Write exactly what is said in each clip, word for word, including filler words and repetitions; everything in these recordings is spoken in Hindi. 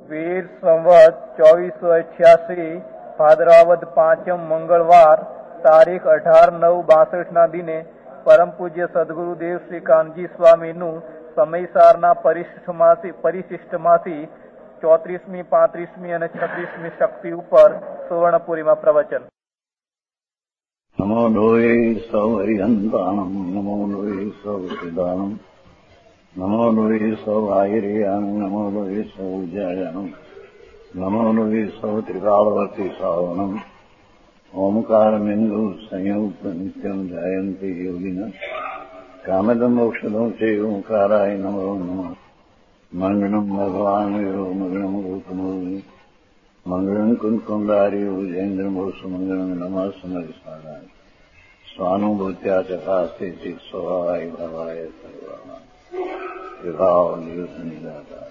વીર સંવત ચોવીસો અઠ્યાસી ભાદરાવદ પાંચમ મંગળવાર તારીખ અઢાર નવ બાસઠ ના દિને પરમ પૂજ્ય સદગુરુદેવ શ્રી કાનજી સ્વામીનું સમયસારના પરિશિષ્ટમાંથી પરિશિષ્ટમાંથી ચોત્રીસમી પાંત્રીસમી અને છત્રીસમી શક્તિ ઉપર સુવર્ણપુરીમાં પ્રવચન. નમો લોહે સૌ હરિહંતાણમ નમો લોહે સૌ સિદ્ધાણમ નમો લોહે સૌ આયર્યાણમ નમો લોહે સૌ જયાણમ નમો લોહે સૌ ત્રિકાળવતી સાવણમ ઓમકારમિંદુ સંયુક્ત નિત્યમ જાયંતિ યોગિના કામદમ મોક્ષદમ છે ઓંકારાય નમો નમઃ. મંગળમ ભગવાન વીરો મંગળમ રૂપમોહિ મંગળમ કુંકુંડારી ઉજેન્દ્રમોષ મંગળમ નમઃ સમરિસારાય સ્વાનુભૂત્યા ચકાસ્તે ચિત સ્વભાવાય ભવાય સર્વા विभाव निदाता.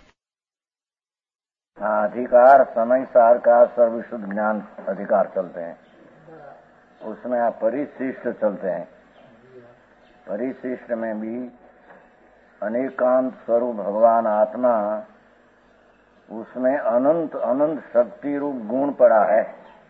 अधिकार समय सार का सर्वशुद्ध ज्ञान अधिकार चलते हैं, उसमें आप परिशिष्ट चलते हैं. परिशिष्ट में भी अनेकांत स्वरूप भगवान आत्मा, उसमें अनंत अनंत शक्ति रूप गुण पड़ा है.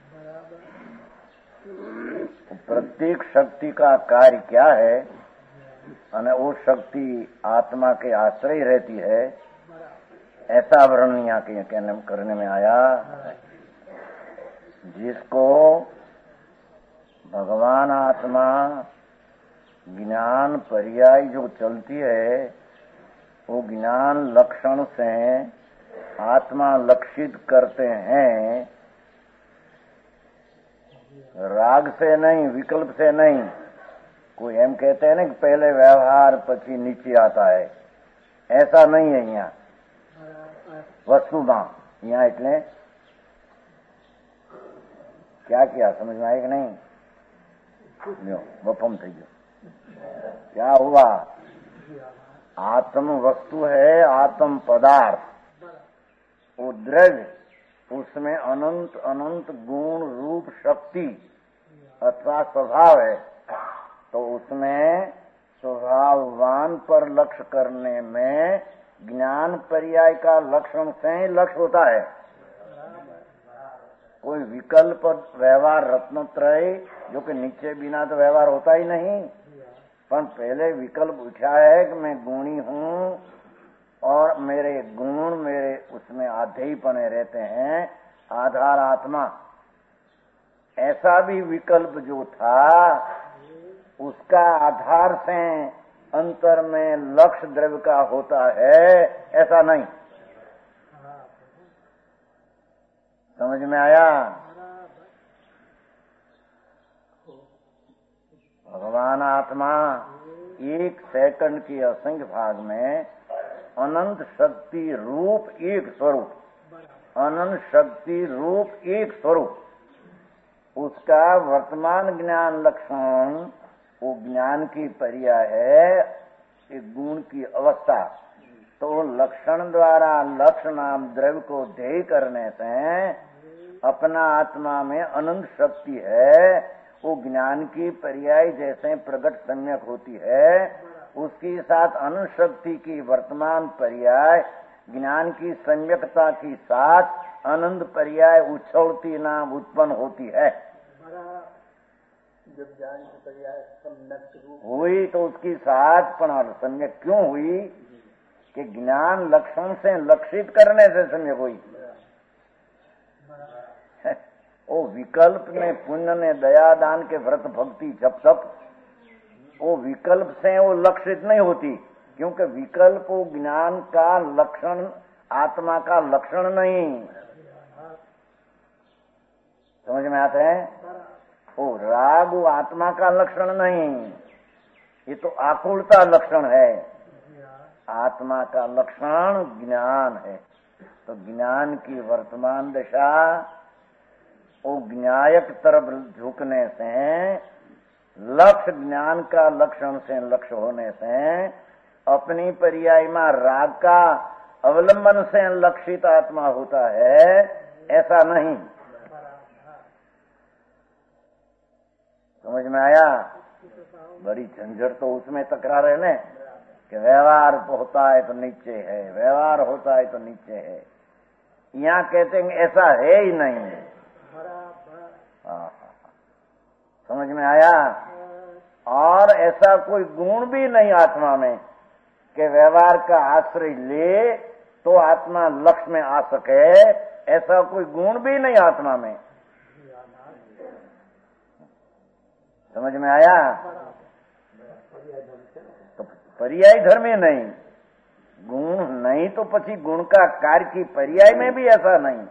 प्रत्येक शक्ति का कार्य क्या है અને वो शक्ति आत्मा के आश्रय रहती है, ऐसा वर्णन यहाँ के कहने करने में आया. जिसको भगवान आत्मा ज्ञान पर्याय जो चलती है, वो ज्ञान लक्षण से आत्मा लक्षित करते हैं, राग से नहीं, विकल्प से नहीं. कोई एम कहते हैं ना कि पहले व्यवहार પછી नीचे आता है, ऐसा नहीं है. यहाँ वस्तुમાં यहाँ એટલે क्या किया समझ में आया कि नहीं? लो बपम થઈ गयो. क्या हुआ? आत्म वस्तु है, आत्म पदार्थ, वो द्रव्य, उसमें अनंत अनंत गुण रूप शक्ति अथवा स्वभाव है. तो उसमें स्वभाववान पर लक्ष्य करने में ज्ञान पर्याय का लक्षण से ही लक्ष्य होता है. कोई विकल्प व्यवहार रत्नत्रय जो कि नीचे बिना तो व्यवहार होता ही नहीं. पर पहले विकल्प उठा है कि मैं गुणी हूँ और मेरे गुण मेरे उसमें आधेयपने रहते हैं, आधार आत्मा. ऐसा भी विकल्प जो था, उसका आधार से अंतर में लक्ष्य द्रव्य का होता है, ऐसा नहीं. समझ में आया? भगवान आत्मा एक सेकंड की असंख्य भाग में अनंत शक्ति रूप एक स्वरूप, अनंत शक्ति रूप एक स्वरूप, उसका वर्तमान ज्ञान लक्षण वो ज्ञान की पर्याय है, एक गुण की अवस्था. तो लक्षण द्वारा लक्ष्य नाम द्रव्य को ध्येय करने से अपना आत्मा में अनंत शक्ति है, वो ज्ञान की पर्याय जैसे प्रकट सम्यक होती है, उसके साथ अनंत शक्ति की वर्तमान पर्याय ज्ञान की सम्यकता के साथ अनंत पर्याय उछलती नाम उत्पन्न होती है. जब ज्ञान की पर्याय सम्यक हुई तो उसकी साथ पण सम्यक क्यों हुई? कि ज्ञान लक्षण से लक्षित करने से सम्यक हुई. वो विकल्प ने, पुण्य ने, दया दान के व्रत भक्ति जब तक वो विकल्प से वो लक्षित नहीं होती, क्योंकि विकल्प वो ज्ञान का लक्षण, आत्मा का लक्षण नहीं. समझ में आते हैं? ओ राग वो आत्मा का लक्षण नहीं, ये तो आकुलता लक्षण है. आत्मा का लक्षण ज्ञान है. तो ज्ञान की वर्तमान दशा वो ज्ञायक तरफ झुकने से, लक्ष्य ज्ञान का लक्षण से लक्ष्य होने से अपनी पर्याय में राग का अवलंबन से लक्षित आत्मा होता है, ऐसा नहीं. समझ में आया? बड़ी झंझट तो उसमें तकरार है ना कि व्यवहार होता है तो नीचे है, व्यवहार होता है तो नीचे है. यहाँ कहते हैं ऐसा है ही नहीं। समझ में आया? और ऐसा कोई गुण भी नहीं आत्मा में कि व्यवहार का आश्रय ले तो आत्मा लक्ष्य में आ सके, ऐसा कोई गुण भी नहीं आत्मा में। समझ में आया? तो पर्याय धर्म में नहीं, गुण नहीं तो पछी गुण का कार्य की पर्याय में भी ऐसा नहीं।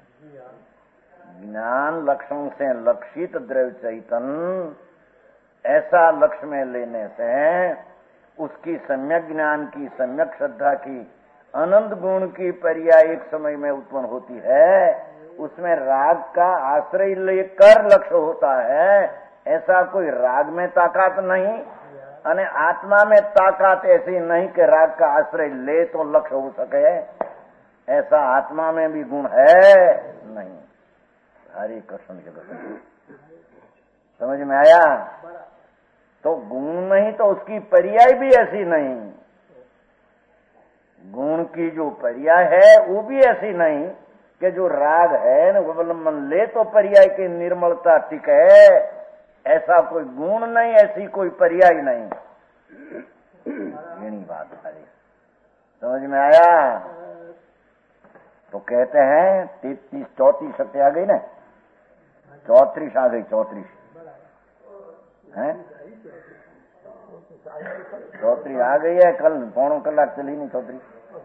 ज्ञान लक्षण से लक्षित द्रव्य चैतन्य ऐसा लक्ष्य में लेने से उसकी सम्यक ज्ञान की, सम्यक श्रद्धा की, अनंत गुण की पर्याय एक समय में उत्पन्न होती है। उसमें राग का आश्रय लेकर लक्ष्य होता है। ऐसा कोई राग में ताकत नहीं, अने आत्मा में ताकत ऐसी नहीं कि राग का आश्रय ले तो लक्ष्य हो सके। ऐसा आत्मा में भी गुण है नहीं। हरे कृष्ण के दर्शन समझ में आया? तो गुण नहीं तो उसकी पर्याय भी ऐसी नहीं। गुण की जो पर्याय है वो भी ऐसी नहीं कि जो राग है न अवलंबन ले तो पर्याय की निर्मलता टिके। ऐसा कोई गुण नहीं, ऐसी कोई पर्याय नहीं। यही बात है। समझ में आया? तो कहते हैं तैतीस चौतीस शक्ति आ गई ना, चौतीस आ गई, चौतीस है, चौतरी आ गई है। कल पौनो कलाक चली नहीं चौतरी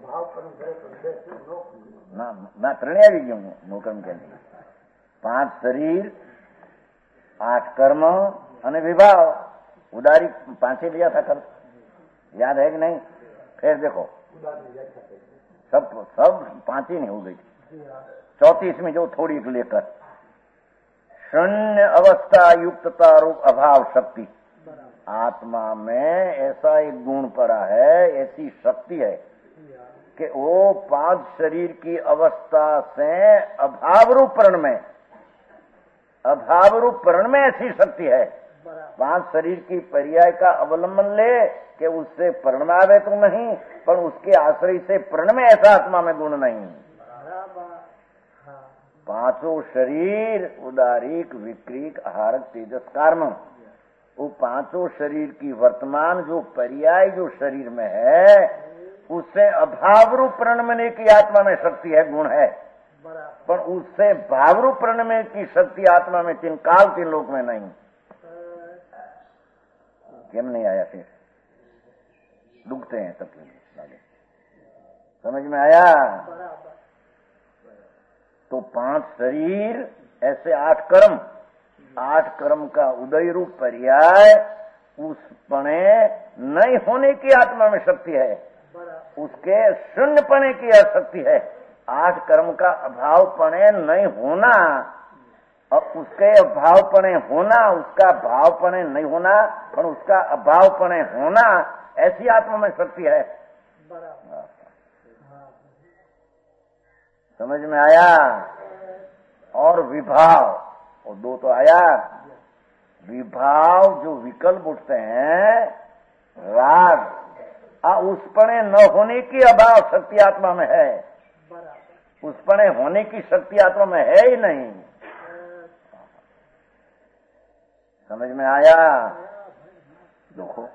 ना ना त्रण આવી ગયું નોકરમ કે પાંચ શરીર, आठ कर्म અને विभाव। उदारी पांचे लिया था कल, याद है कि नहीं? फिर देखो सब सब पांच ही नहीं हो गई थी। चौतीस में जो थोड़ी लेकर शून्य अवस्था युक्तता रूप अभाव शक्ति, आत्मा में ऐसा एक गुण पड़ा है, ऐसी शक्ति है कि वो पांच शरीर की अवस्था से अभाव रूप प्रण में, अभाव रूप प्रण में ऐसी शक्ति है। पांच शरीर की पर्याय का अवलंबन ले कि उससे प्रण में आवे तो नहीं, पर उसके आश्रय से प्रण में ऐसा आत्मा में गुण नहीं। पांचों शरीर उदारीक, विक्रीक, आहारक, तेजस, कर्म, वो पांचों शरीर की वर्तमान जो पर्याय जो शरीर में है उससे अभाव रूप प्रण में की आत्मा में शक्ति है, गुण है। पर उससे भाव रूप प्रण में की शक्ति आत्मा में तीन काल तीन लोक में नहीं। क्यों नहीं आया? फिर डूबते हैं तब आगे। समझ में आया? तो पांच शरीर ऐसे आठ कर्म, आठ कर्म का उदय रूप पर्याय उस पणे नहीं होने की आत्मा में शक्ति है, उसके शून्य पणे की शक्ति है। आठ कर्म का अभाव पणे नहीं होना और उसके अभाव पणे होना, उसका भाव पणे नहीं होना पर उसका अभाव पणे होना, ऐसी आत्मा में शक्ति है। समझ में आया? और विभाव, और दो तो आया। विभाव जो विकल्प उठते हैं, राग, आ उसपणे न होने की अभाव शक्ति आत्मा में है, उसपणे होने की शक्ति आत्मा में है ही नहीं। समझ में आया? देखो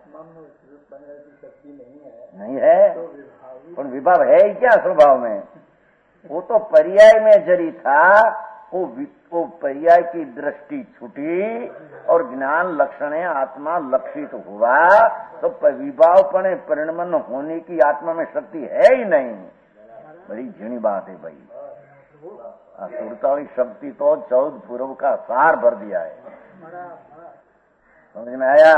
नहीं है, पर विभाव है ही क्या स्वभाव में? वो तो पर्याय में जरी था, वो वो पर्याय की दृष्टि छूटी और ज्ञान लक्षण आत्मा लक्षित हुआ तो विभावपणे परिणमन होने की आत्मा में शक्ति है ही नहीं। बड़ी झीणी बात है भाई। सुरताली शक्ति तो चौदह पूर्व का सार भर दिया है। समझ में आया?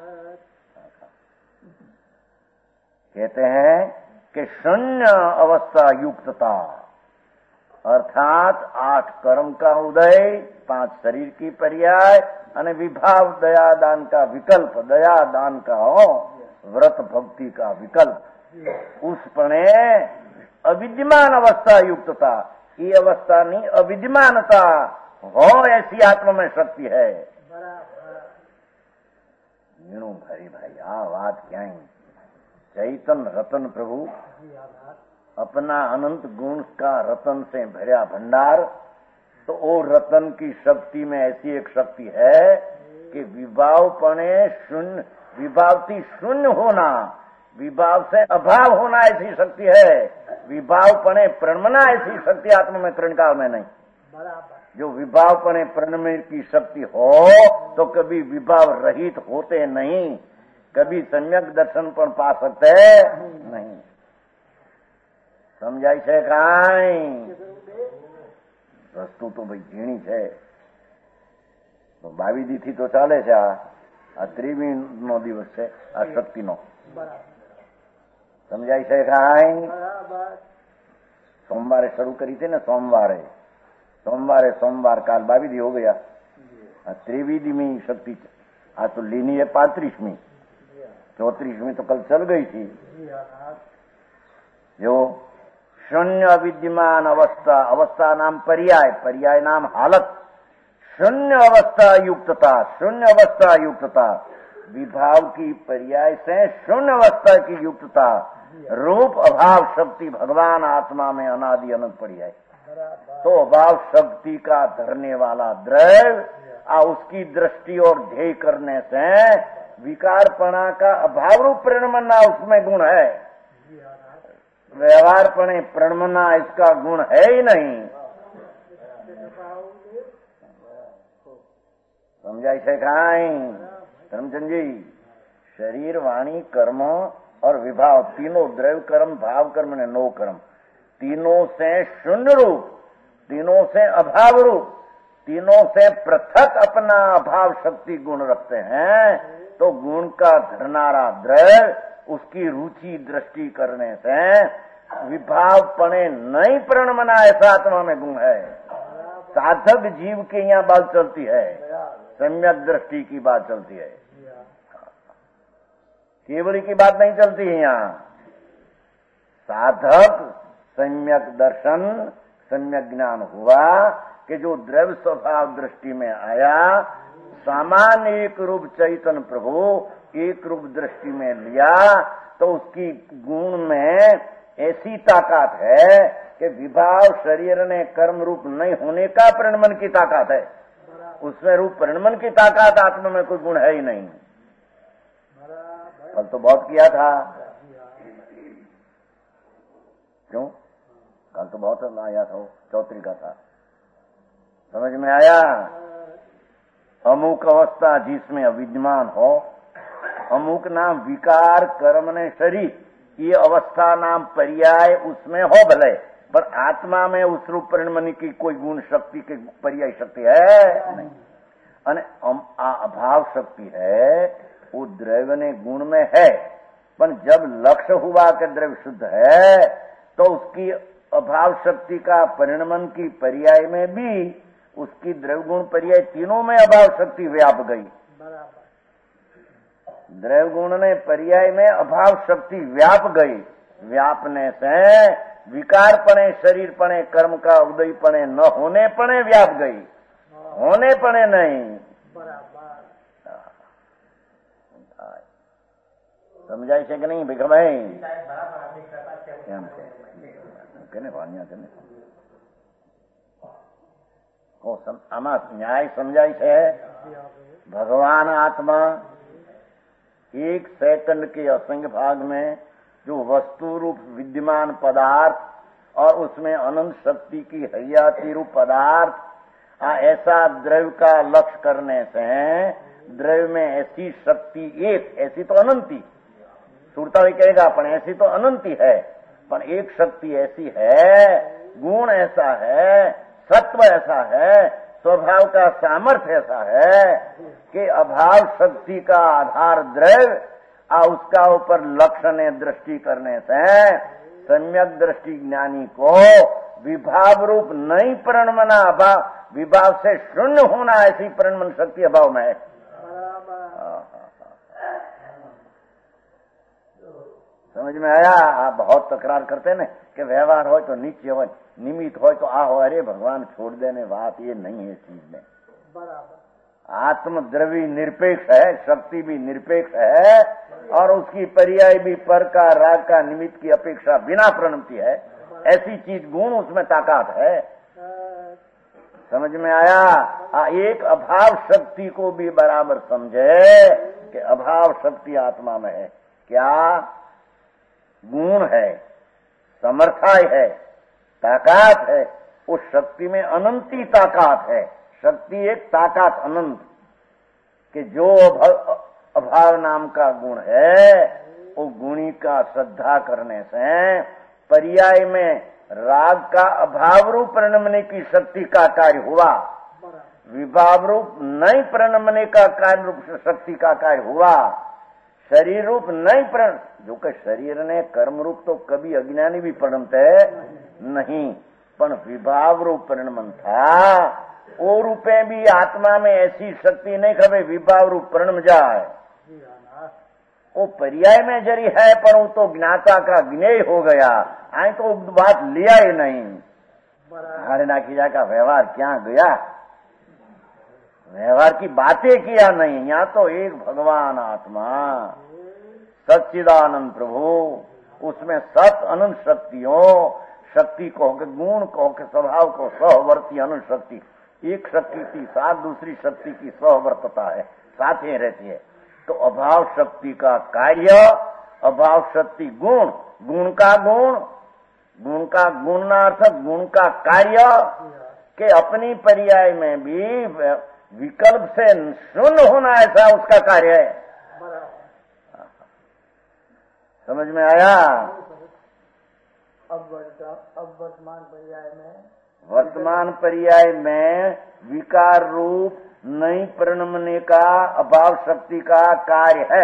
कहते हैं कि शून्य अवस्था युक्तता अर्थात आठ कर्म का उदय, पांच शरीर की पर्याय और विभाव दया दान का विकल्प, दया दान का हो, व्रत भक्ति का विकल्प, उस पणे अविद्यमान अवस्था युक्तता, ये अवस्था नहीं अविद्यमानता हो, ऐसी आत्मा में शक्ति है। भाई भाई आ बात क्या चैतन्य रतन प्रभु अपना अनंत गुण का रतन से भरा भंडार, तो वो रतन की शक्ति में ऐसी एक शक्ति है कि विभावपणे शून्य, विभावती शून्य होना, विभाव से अभाव होना ऐसी शक्ति है। विभावपणे प्रणमना ऐसी शक्ति आत्मा में त्रिणकाल में नहीं। जो विभावपणे प्रणम की शक्ति हो तो कभी विभाव रहित होते नहीं, कभी सम्यक दर्शन पर पा सकते नहीं। समझाई છે કાંઈ? વસ્તુ તો ભાઈ ઝીણી છે, તો બાવી દી થી તો ચાલે છે। આ આ ત્રેવીસ નો દિવસ છે આ શક્તિ નો। સમજાય છે કાંઈ? સોમવારે શરૂ કરી थी ને, સોમવારે सोमवार सोमवार काल बावी दी हो गया, त्रेवीसवीं शक्ति। आज तो लेनी है पैंतीसवीं, चौतीसवीं तो कल चल गई थी। जो शून्य अविद्यमान अवस्था, अवस्था नाम पर्याय, पर्याय नाम हालत, शून्य अवस्था युक्तता, शून्य अवस्था युक्तता, विभाव की पर्याय से शून्य अवस्था की युक्तता, रूप अभाव शक्ति भगवान आत्मा में अनादि अनंत पर्याय। तो अभाव शक्ति का धरने वाला द्रव्य आ उसकी दृष्टि और ध्येय करने से विकारपणा का अभाव रूप प्रणमना उसमें गुण है। व्यवहारपणे प्रणमना इसका गुण है ही नहीं। समझाई છે કાંઈ? धर्मचंद जी, शरीर वाणी कर्म और विभाव तीनों द्रव्य कर्म भाव कर्म ने नो कर्म, तीनों से शून्य रूप, तीनों से अभाव रूप, तीनों से पृथक अपना अभाव शक्ति गुण रखते हैं। तो गुण का धरनारा द्रव्य उसकी रुचि दृष्टि करने से विभावपणे नहीं प्रणमना ऐसा आत्मा में गुण है। साधक जीव के यहाँ बात चलती है, सम्यक दृष्टि की बात चलती है, केवली की बात नहीं चलती है। यहाँ साधक सम्यक दर्शन, सम्यक ज्ञान हुआ कि जो द्रव्य स्वभाव दृष्टि में आया, सामान्य एक रूप चैतन्य प्रभु एक रूप दृष्टि में लिया, तो उसकी गुण में ऐसी ताकत है कि विभाव शरीर ने कर्म रूप नहीं होने का प्रणमन की ताकत है। उसमें रूप प्रणमन की ताकत आत्मा में कोई गुण है ही नहीं। कल तो बहुत किया था, क्यों? कल तो बहुत आया था, चौधरी का था। समझ में आया? अमुक अवस्था जिसमें अविद्यमान हो, अमुक नाम विकार कर्म ने शरीर, ये अवस्था नाम पर्याय उसमें हो भले, पर आत्मा में उस रूप प्रणमनी की कोई गुण शक्ति की पर्याय शक्ति है नहीं। अने अभाव शक्ति है, वो द्रव्य ने गुण में है, पर जब लक्ष्य हुआ कि द्रव्य शुद्ध है, तो उसकी अभाव शक्ति का परिणमन की पर्याय में भी उसकी द्रव्य गुण पर्याय तीनों में अभाव शक्ति व्याप गई। द्रव्य गुण ने पर्याय में अभाव शक्ति व्याप गई। व्यापने से विकारपणे शरीरपणे कर्म का उदयपणे न होने पणे व्याप गई, होने पणे नहीं। समझाई છે કે નહીં ભીખાભાઈ? એમ છે કેને ભાણ્યા છે ને આમાં ન્યાય સમજાય છે। भगवान आत्मा एक सेकंड के असंख्य भाग में जो वस्तु रूप विद्यमान पदार्थ और उसमें अनंत शक्ति की हयाती रूप पदार्थ, ऐसा द्रव्य का लक्ष्य करने से द्रव्य में ऐसी शक्ति एक, ऐसी तो अनंती सुरता भी कहेगा पर ऐसी तो अनंती है, पर एक शक्ति ऐसी है, गुण ऐसा है, सत्व ऐसा है, स्वभाव का सामर्थ्य ऐसा है कि अभाव शक्ति का आधार द्रव्य आ उसका ऊपर लक्ष्य ने दृष्टि करने से सम्यक दृष्टि ज्ञानी को विभाव रूप नहीं प्रणमना, अभाव विभाव से शून्य होना ऐसी प्रणमन शक्ति अभाव में है। समझ में आया? आप बहुत तकरार करते ना कि व्यवहार हो तो नीचे हो, निमित्त हो तो आ हो, अरे भगवान छोड़ देने बात ये नहीं है चीज में। आत्मद्रवी निरपेक्ष है, शक्ति भी निरपेक्ष है, और उसकी पर्याय भी पर का, राग का, निमित्त की अपेक्षा बिना प्रणमती है। ऐसी चीज गुण उसमें ताकत है। समझ में आया? एक अभाव शक्ति को भी बराबर समझे कि अभाव शक्ति आत्मा में है। क्या गुण है, समर्थाय है, ताकत है। उस शक्ति में अनंती ताकत है। शक्ति एक ताकत अनंत, कि जो अभाव नाम का गुण है, वो गुणी का श्रद्धा करने से पर्याय में राग का अभाव रूप प्रणमने की शक्ति का कार्य हुआ, विभाव रूप नहीं प्रणमने का कार्य रूप शक्ति का कार्य हुआ, शरीर रूप नहीं प्रण, जो कि शरीर ने कर्म रूप तो कभी अज्ञानी भी प्रणमते नहीं, पर विभाव रूप प्रणमन था। वो रूपे भी आत्मा में ऐसी शक्ति नहीं खबे विभाव रूप प्रणम जाए। वो पर्याय में जरी है, पर वो तो ज्ञाता का ज्ञेय हो गया। आई तो बात लिया ही नहीं। हमारे नाखिजा का व्यवहार क्या गया, व्यवहार की बातें किया नहीं। यहाँ तो एक भगवान आत्मा सच्चिदानंद प्रभु, उसमें सत अनंत शक्तियों, शक्ति को के गुण को के स्वभाव को सहवर्ती अनंत शक्ति, एक शक्ति की साथ दूसरी शक्ति की सहवर्तता है, साथ ही रहती है। तो अभाव शक्ति का कार्य, अभाव शक्ति गुण, गुण का गुण, गुण का गुणार्थ, गुण का कार्य के अपनी पर्याय में भी विकल्प से शून्य होना, ऐसा उसका कार्य है। समझ में आया? अब अब वर्तमान पर्याय में वर्तमान पर्याय में विकार रूप नहीं प्रणमने का अभाव शक्ति का कार्य है।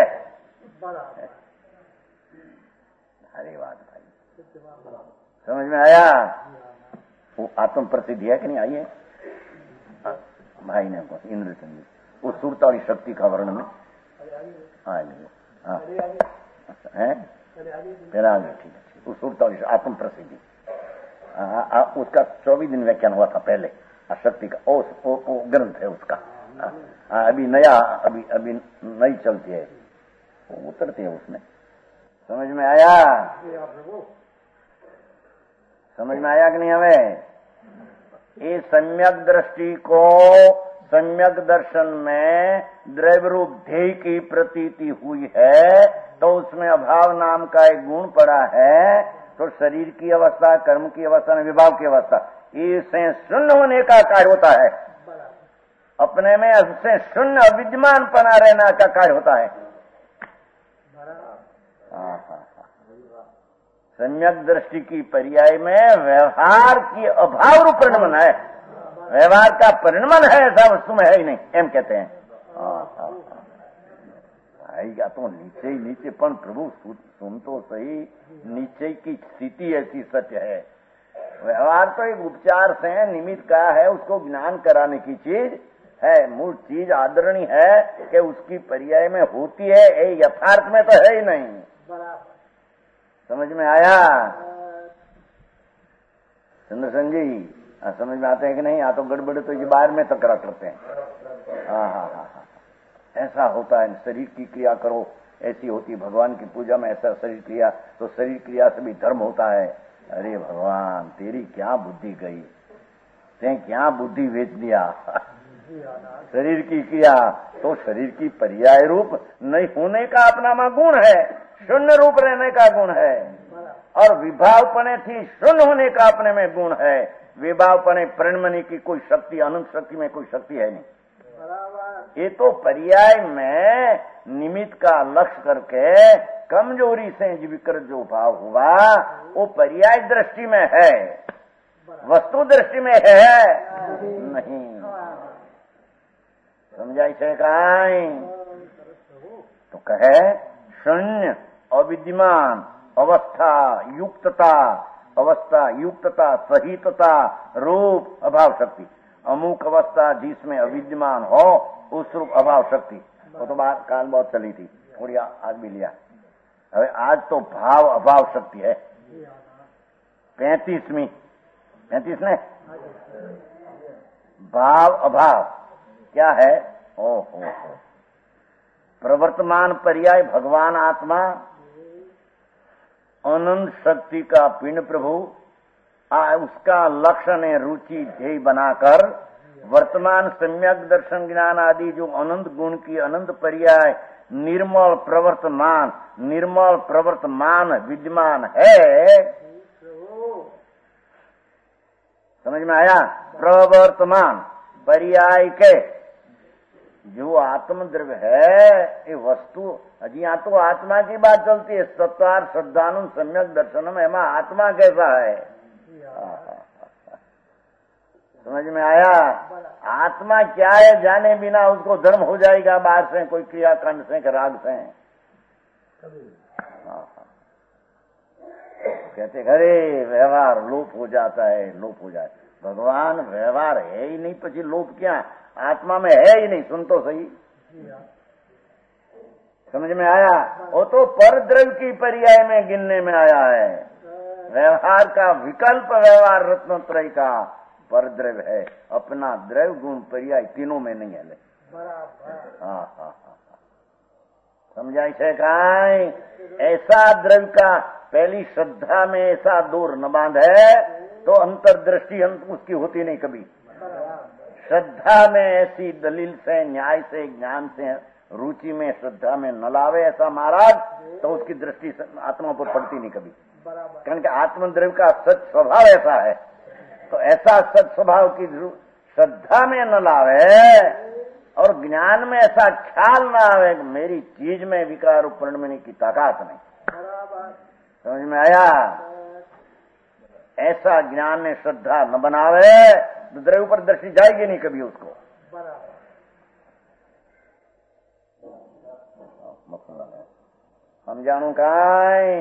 अरे बात भाई, समझ में आया? वो आत्म प्रसिद्धि है कि नहीं? आई है भाई ने इंद्र चंद्र उस सुरता वाली शक्ति का वर्णन में हाँ है तेरा आगे, ठीक है। उस सुरता वाली आत्म प्रसिद्धि, उसका चौबीस दिन व्याख्यान हुआ था पहले, शक्ति का ओ, ओ, ओ ग्रंथ है उसका। आ, आ, अभी नया अभी अभी नई चलती है, वो उतरती है उसमें। समझ में आया? समझ में आया कि नहीं? हमें ये सम्यक दृष्टि को, सम्यक दर्शन में द्रव्य रूप ध्येय की प्रतीति हुई है, तो उसमें अभाव नाम का एक गुण पड़ा है। तो शरीर की अवस्था, कर्म की अवस्था, विभाव की अवस्था, इससे शून्य होने का कार्य होता है। अपने में उससे शून्य अविद्यमान पना रहना का कार्य होता है। सम्यक दृष्टि की पर्याय में व्यवहार की अभाव रूप परिणमन है। व्यवहार का परिणमन है, ऐसा वस्तु में है ही नहीं, एम कहते हैं। आएगा तो नीचे ही नीचे, पण प्रभु सुन तो सही, नीचे की स्थिति ऐसी सत्य है। व्यवहार तो एक उपचार से निमित्त का है, उसको ज्ञान कराने की चीज है। मूल चीज आदरणीय है कि उसकी पर्याय में होती है, ये यथार्थ में तो है ही नहीं। समझ में आया चंद्रसेन जी? समझ में आते हैं कि नहीं? आ तो गड़बड़ तो ये बाहर में तकरा करते हैं। हाँ हाँ हाँ हाँ, ऐसा होता है। शरीर की क्रिया करो, ऐसी होती भगवान की पूजा में। ऐसा शरीर क्रिया, तो शरीर क्रिया से भी धर्म होता है। अरे भगवान, तेरी क्या बुद्धि गई, ते क्या बुद्धि बेच दिया। शरीर की क्रिया तो शरीर की पर्याय रूप नहीं होने का अपना गुण है, शून्य रूप रहने का गुण है। और विभावपने थी शून्य होने का अपने में गुण है। विभावपने प्रणमनी की कोई शक्ति, अनंत शक्ति में कोई शक्ति है नहीं। ये तो पर्याय में निमित्त का लक्ष्य करके कमजोरी से विकृत जो भाव हुआ, वो पर्याय दृष्टि में है, वस्तु दृष्टि में है नहीं। समझाई से कहीं तो कहे शून्य अविद्यमान अवस्था युक्तता, अवस्था युक्तता सहितता रूप अभाव शक्ति। अमुक अवस्था जिसमें अविद्यमान हो उस रूप अभाव शक्ति। वो तो बात काल बहुत चली थी, थोड़ी आज भी लिया। अरे आज तो भाव अभाव शक्ति है। पैंतीसवीं पैंतीस ने भाव अभाव क्या है? ओहो हो, प्रवर्तमान पर्याय भगवान आत्मा, अनंत शक्ति का पिंड प्रभु, आ, उसका लक्षण है रुचि ध्येय बनाकर वर्तमान सम्यक दर्शन ज्ञान आदि जो अनंत गुण की अनंत पर्याय निर्मल प्रवर्तमान, निर्मल प्रवर्तमान विद्यमान है। समझ में आया? प्रवर्तमान पर्याय के जो आत्मद्रव्य है, ये वस्तु अजी यहाँ तो आत्मा की बात चलती है। सत्वार श्रद्धानु सम्यक दर्शनम, एमा आत्मा कैसा है? समझ में आया? आत्मा क्या है जाने बिना उसको धर्म हो जाएगा बाहर से, कोई क्रियाकांड से कि राग से। कहते अरे व्यवहार लोप हो जाता है, लोप हो जाए। भगवान व्यवहार है ही नहीं, पची लोप क्या? आत्मा में है ही नहीं। सुन तो सही, समझ में आया? वो तो पर द्रव्य की पर्याय में गिनने में आया है। व्यवहार का विकल्प व्यवहार रत्नत्रय का पर द्रव्य है, अपना द्रव्य गुण पर्याय तीनों में नहीं है। हाँ हाँ हाँ, समझाई से काई? ऐसा द्रव्य का पहली श्रद्धा में ऐसा दूर न बांध है तो अंतर्दृष्टि अंत उसकी होती नहीं कभी। श्रद्धा में ऐसी दलील से, न्याय से, ज्ञान से, रुचि में, श्रद्धा में न लावे ऐसा महाराज, तो उसकी दृष्टि आत्मा पर पड़ती नहीं कभी। कारण कि आत्मद्रव्य का सच स्वभाव ऐसा है, तो ऐसा सच स्वभाव की श्रद्धा में न लावे और ज्ञान में ऐसा ख्याल न आवे कि मेरी चीज में विकार परिणमने की ताकत नहीं। समझ में आया? ऐसा ज्ञान में श्रद्धा न बनावे तो द्रव्य पर दृष्टि जाएगी नहीं कभी उसको। हम जानू काई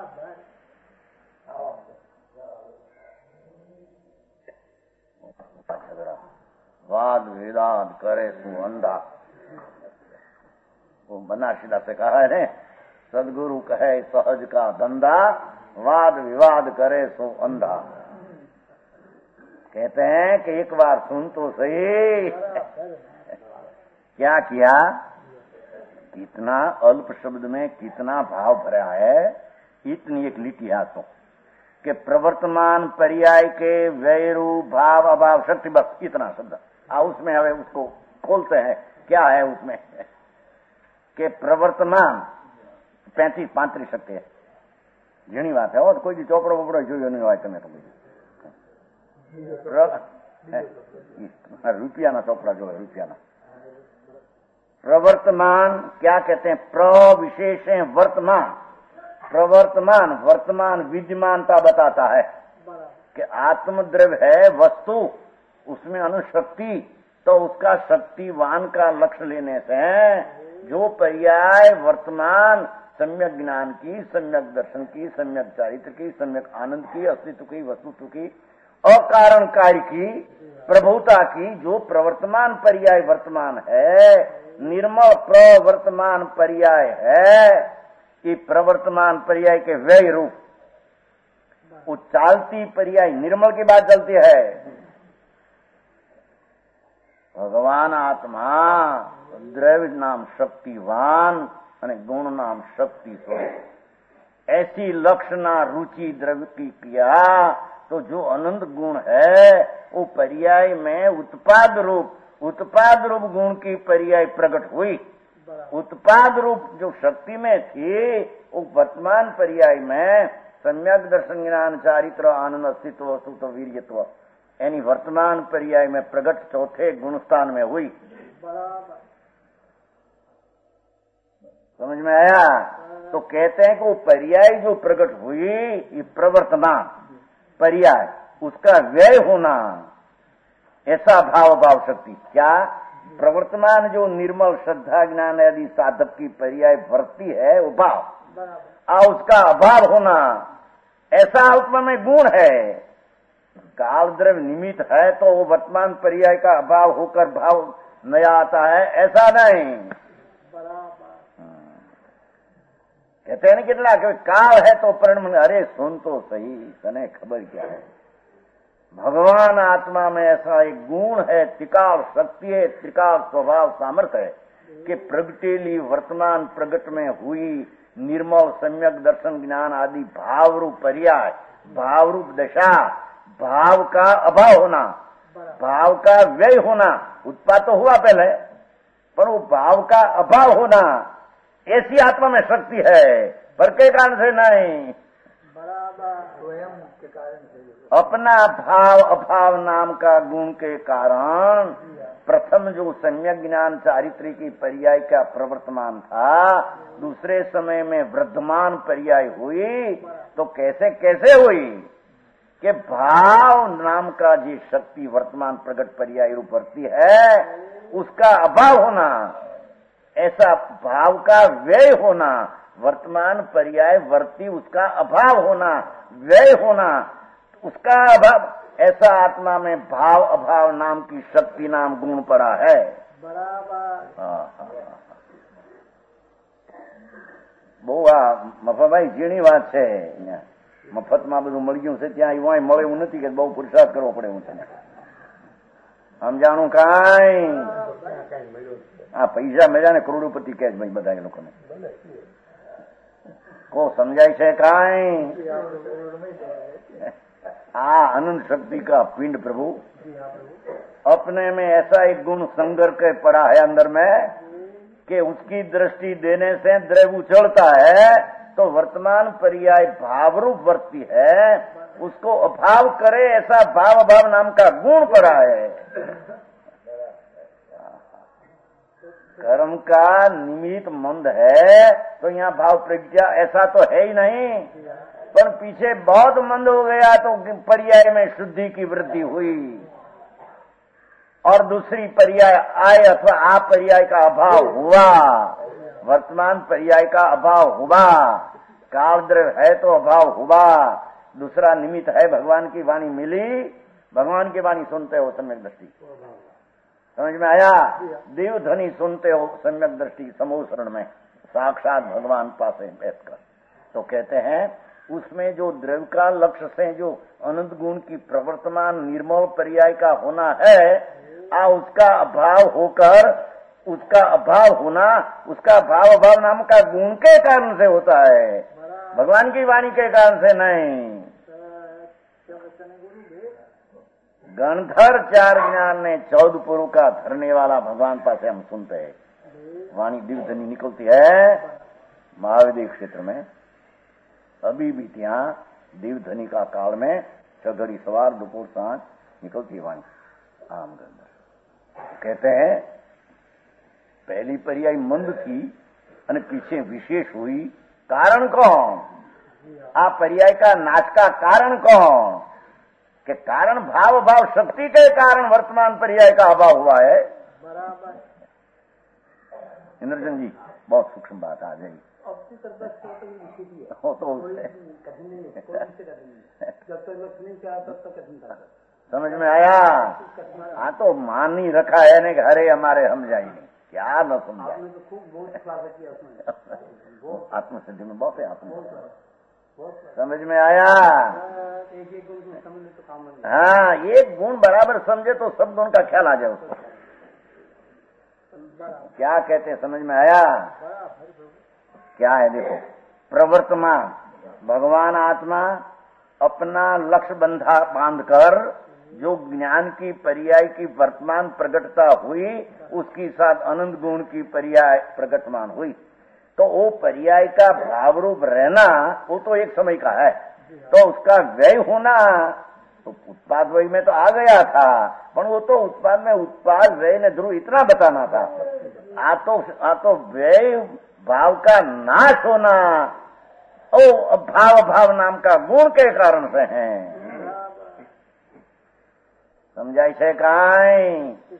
वाद विवाद करे सु अंधा, वो बनारसीदा से कहा है ने, सदगुरु कहे सहज का धंधा, वाद विवाद करे सो अंधा। कहते हैं कि एक बार सुन तो सही। क्या किया? कितना अल्प शब्द में कितना भाव भरा है, इतनी एक लिटी हाथों कि प्रवर्तमान पर्याय के वैरू भाव अभाव शक्ति, बस इतना शब्द। आ उसमें हमें उसको खोलते हैं, क्या है उसमें कि प्रवर्तमान पैंतीस પાંત્રીસ शक्ति है। घणी बात है। और कोई भी चोपड़ो वोपड़ो जो नहीं हो तमें तो रुपया ना चोपड़ा जो है, रुपया ना। प्रवर्तमान क्या कहते हैं? प्रविशेष वर्तमान, प्रवर्तमान वर्तमान विद्यमानता बताता है कि आत्मद्रव्य है वस्तु, उसमें अनुशक्ति, तो उसका शक्तिवान का लक्ष्य लेने से जो पर्याय वर्तमान सम्यक ज्ञान की, सम्यक दर्शन की, सम्यक चारित्र की, सम्यक आनंद की, अस्तित्व की, वस्तुत्व की, अकारण कार्य की, प्रभुता की, जो प्रवर्तमान पर्याय वर्तमान है, निर्मल प्रवर्तमान पर्याय है, कि प्रवर्तमान पर्याय के व्यय रूप वो चालती पर्याय निर्मल की बात चलती है। भगवान आत्मा द्रव्य नाम शक्तिवान અને गुण नाम शक्ति स्वरूप। ऐसी लक्षणा रुचि द्रव्य की किया तो जो अनंत गुण है वो पर्याय में उत्पाद रूप, उत्पाद रूप गुण की पर्याय प्रकट हुई। उत्पाद रूप जो शक्ति में थी वो वर्तमान पर्याय में सम्यक दर्शन ज्ञान चारित्र आनंद अस्तित्व वस्तुत्व वीर्यत्व यानी वर्तमान पर्याय में प्रकट चौथे गुणस्थान में हुई। समझ में आया? तो कहते हैं कि वो पर्याय जो प्रकट हुई ये प्रवर्तमान पर्याय, उसका व्यय होना, ऐसा भाव भाव शक्ति। क्या प्रवर्तमान जो निर्मल श्रद्धा ज्ञान आदि साधक की पर्याय वर्ती है वो भाव, और उसका अभाव होना, ऐसा उसमें गुण है। काल द्रव्य निमित्त है तो वो वर्तमान पर्याय का अभाव होकर भाव नया आता है, ऐसा नहीं। कहते हैं ना कितना काल है तो परिणाम। अरे सुन तो सही, तने खबर क्या है? भगवान आत्मा में ऐसा एक गुण है, त्रिकाल शक्ति है, त्रिकाल स्वभाव सामर्थ्य है कि प्रगटेली वर्तमान प्रगट में हुई निर्मल सम्यक दर्शन ज्ञान आदि भाव रूप पर्याय, भाव रूप दशा, भाव का अभाव होना, भाव का व्यय होना, उत्पाद तो हुआ पहले, पर वो भाव का अभाव होना, ऐसी आत्मा में शक्ति है, पर के कारण से नहीं, बराबर स्वयं के कारण से अपना भाव अभाव नाम का गुण के कारण प्रथम जो सम्यक ज्ञान चारित्री की पर्याय का प्रवर्तमान था, दूसरे समय में वृद्धमान पर्याय हुई, तो कैसे कैसे हुई कि भाव नाम का जी शक्ति वर्तमान प्रगट पर्याय रूप वर्ती है, उसका अभाव होना, ऐसा भाव का व्यय होना, वर्तमान पर्याय वर्ती उसका अभाव होना, व्यय होना, उसका अभाव, ऐसा आत्मा में भाव अभाव नाम की शक्ति नाम गुण पड़ा है। बराबर બહુ આ મફાભાઈ ઝીણી વાત છે। મફતમાં બધું મળી ગયું છે, ત્યાં એવું મળે એવું નથી કે બહુ પુરુષાર્થ કરવો પડે એવું છે। સમજાણું કાંઈ આ પૈસા મળ્યા ને કરોડોપતિ કહે ભાઈ બધા એ લોકોને को समझाय છે કાંઈ? आ अनंत शक्ति का पिंड प्रभु अपने में ऐसा एक गुण संगर के पड़ा है अंदर में कि उसकी दृष्टि देने से द्रव्य उछलता है, तो वर्तमान पर्याय भावरूप वर्ती है, उसको अभाव करे ऐसा भाव अभाव नाम का गुण पड़ा है। कर्म का निमित्त मंद है तो यहाँ भाव प्रज्ञा ऐसा तो है ही नहीं, पर पीछे बहुत मंद हो गया तो पर्याय में शुद्धि की वृद्धि हुई और दूसरी पर्याय आय अथवा आ पर्याय का अभाव हुआ, वर्तमान पर्याय का अभाव हुआ, काल द्रव्य है तो अभाव हुआ, दूसरा निमित्त है भगवान की वाणी मिली, भगवान की वाणी सुनते हो सम्यक दृष्टि, समझ में आया? देव ध्वनि सुनते हो सम्यक दृष्टि समूह शरण में साक्षात भगवान पास बैठकर, तो कहते हैं उसमें जो द्रव्य का लक्ष्य से जो अनंत गुण की प्रवर्तमान निर्मल पर्याय का होना है, आ उसका अभाव होकर उसका अभाव होना, उसका भाव अभाव नाम का गुण के कारण से होता है, भगवान की वाणी के कारण से नहीं। गणधर चार ज्ञान ने चौदह पुरु का धरने वाला भगवान पास हम सुनते हैं, वाणी दिव्यधनी निकलती है महाविद्य क्षेत्र में, अभी भी त्या दिव्यधनी का काल में चौधरी सवार दोपहर सांझ निकलती है वाणी आम गंधर। कहते हैं पहली पर्याय मंद थी और पीछे विशेष हुई, कारण कौन? आ पर्याय का नाश का कारण कौन? के कारण भाव भाव शक्ति के कारण वर्तमान पर्याय का अभाव हुआ है। बराबर इंद्रजन जी बहुत सूक्ष्म बात आ गई, हो तो समझ में आया? हाँ तो मान ही रखा है ने हरे हमारे हम जाएंगे, क्या न समझा, आत्मसिद्धि में बहुत है, आत्म समझ में आया? हाँ, एक गुण बराबर समझे तो सब गुण का ख्याल आ जाए उसको। क्या कहते हैं समझ में आया? क्या है देखो, प्रवर्तमान भगवान आत्मा अपना लक्ष्य बंधा बांधकर जो ज्ञान की पर्याय की वर्तमान प्रगटता हुई, उसके साथ अनंत गुण की पर्याय प्रगटमान हुई, तो वो पर्याय का भाव रूप रहना वो तो एक समय का है, तो उसका व्यय होना तो उत्पाद व्यय में तो आ गया था, पर वो तो उत्पाद में उत्पाद व्यय ने ध्रुव इतना बताना था, आ तो आ तो व्यय भाव का नाश होना ओ भाव भाव नाम का गुण के कारण से है। समझाई छे काई?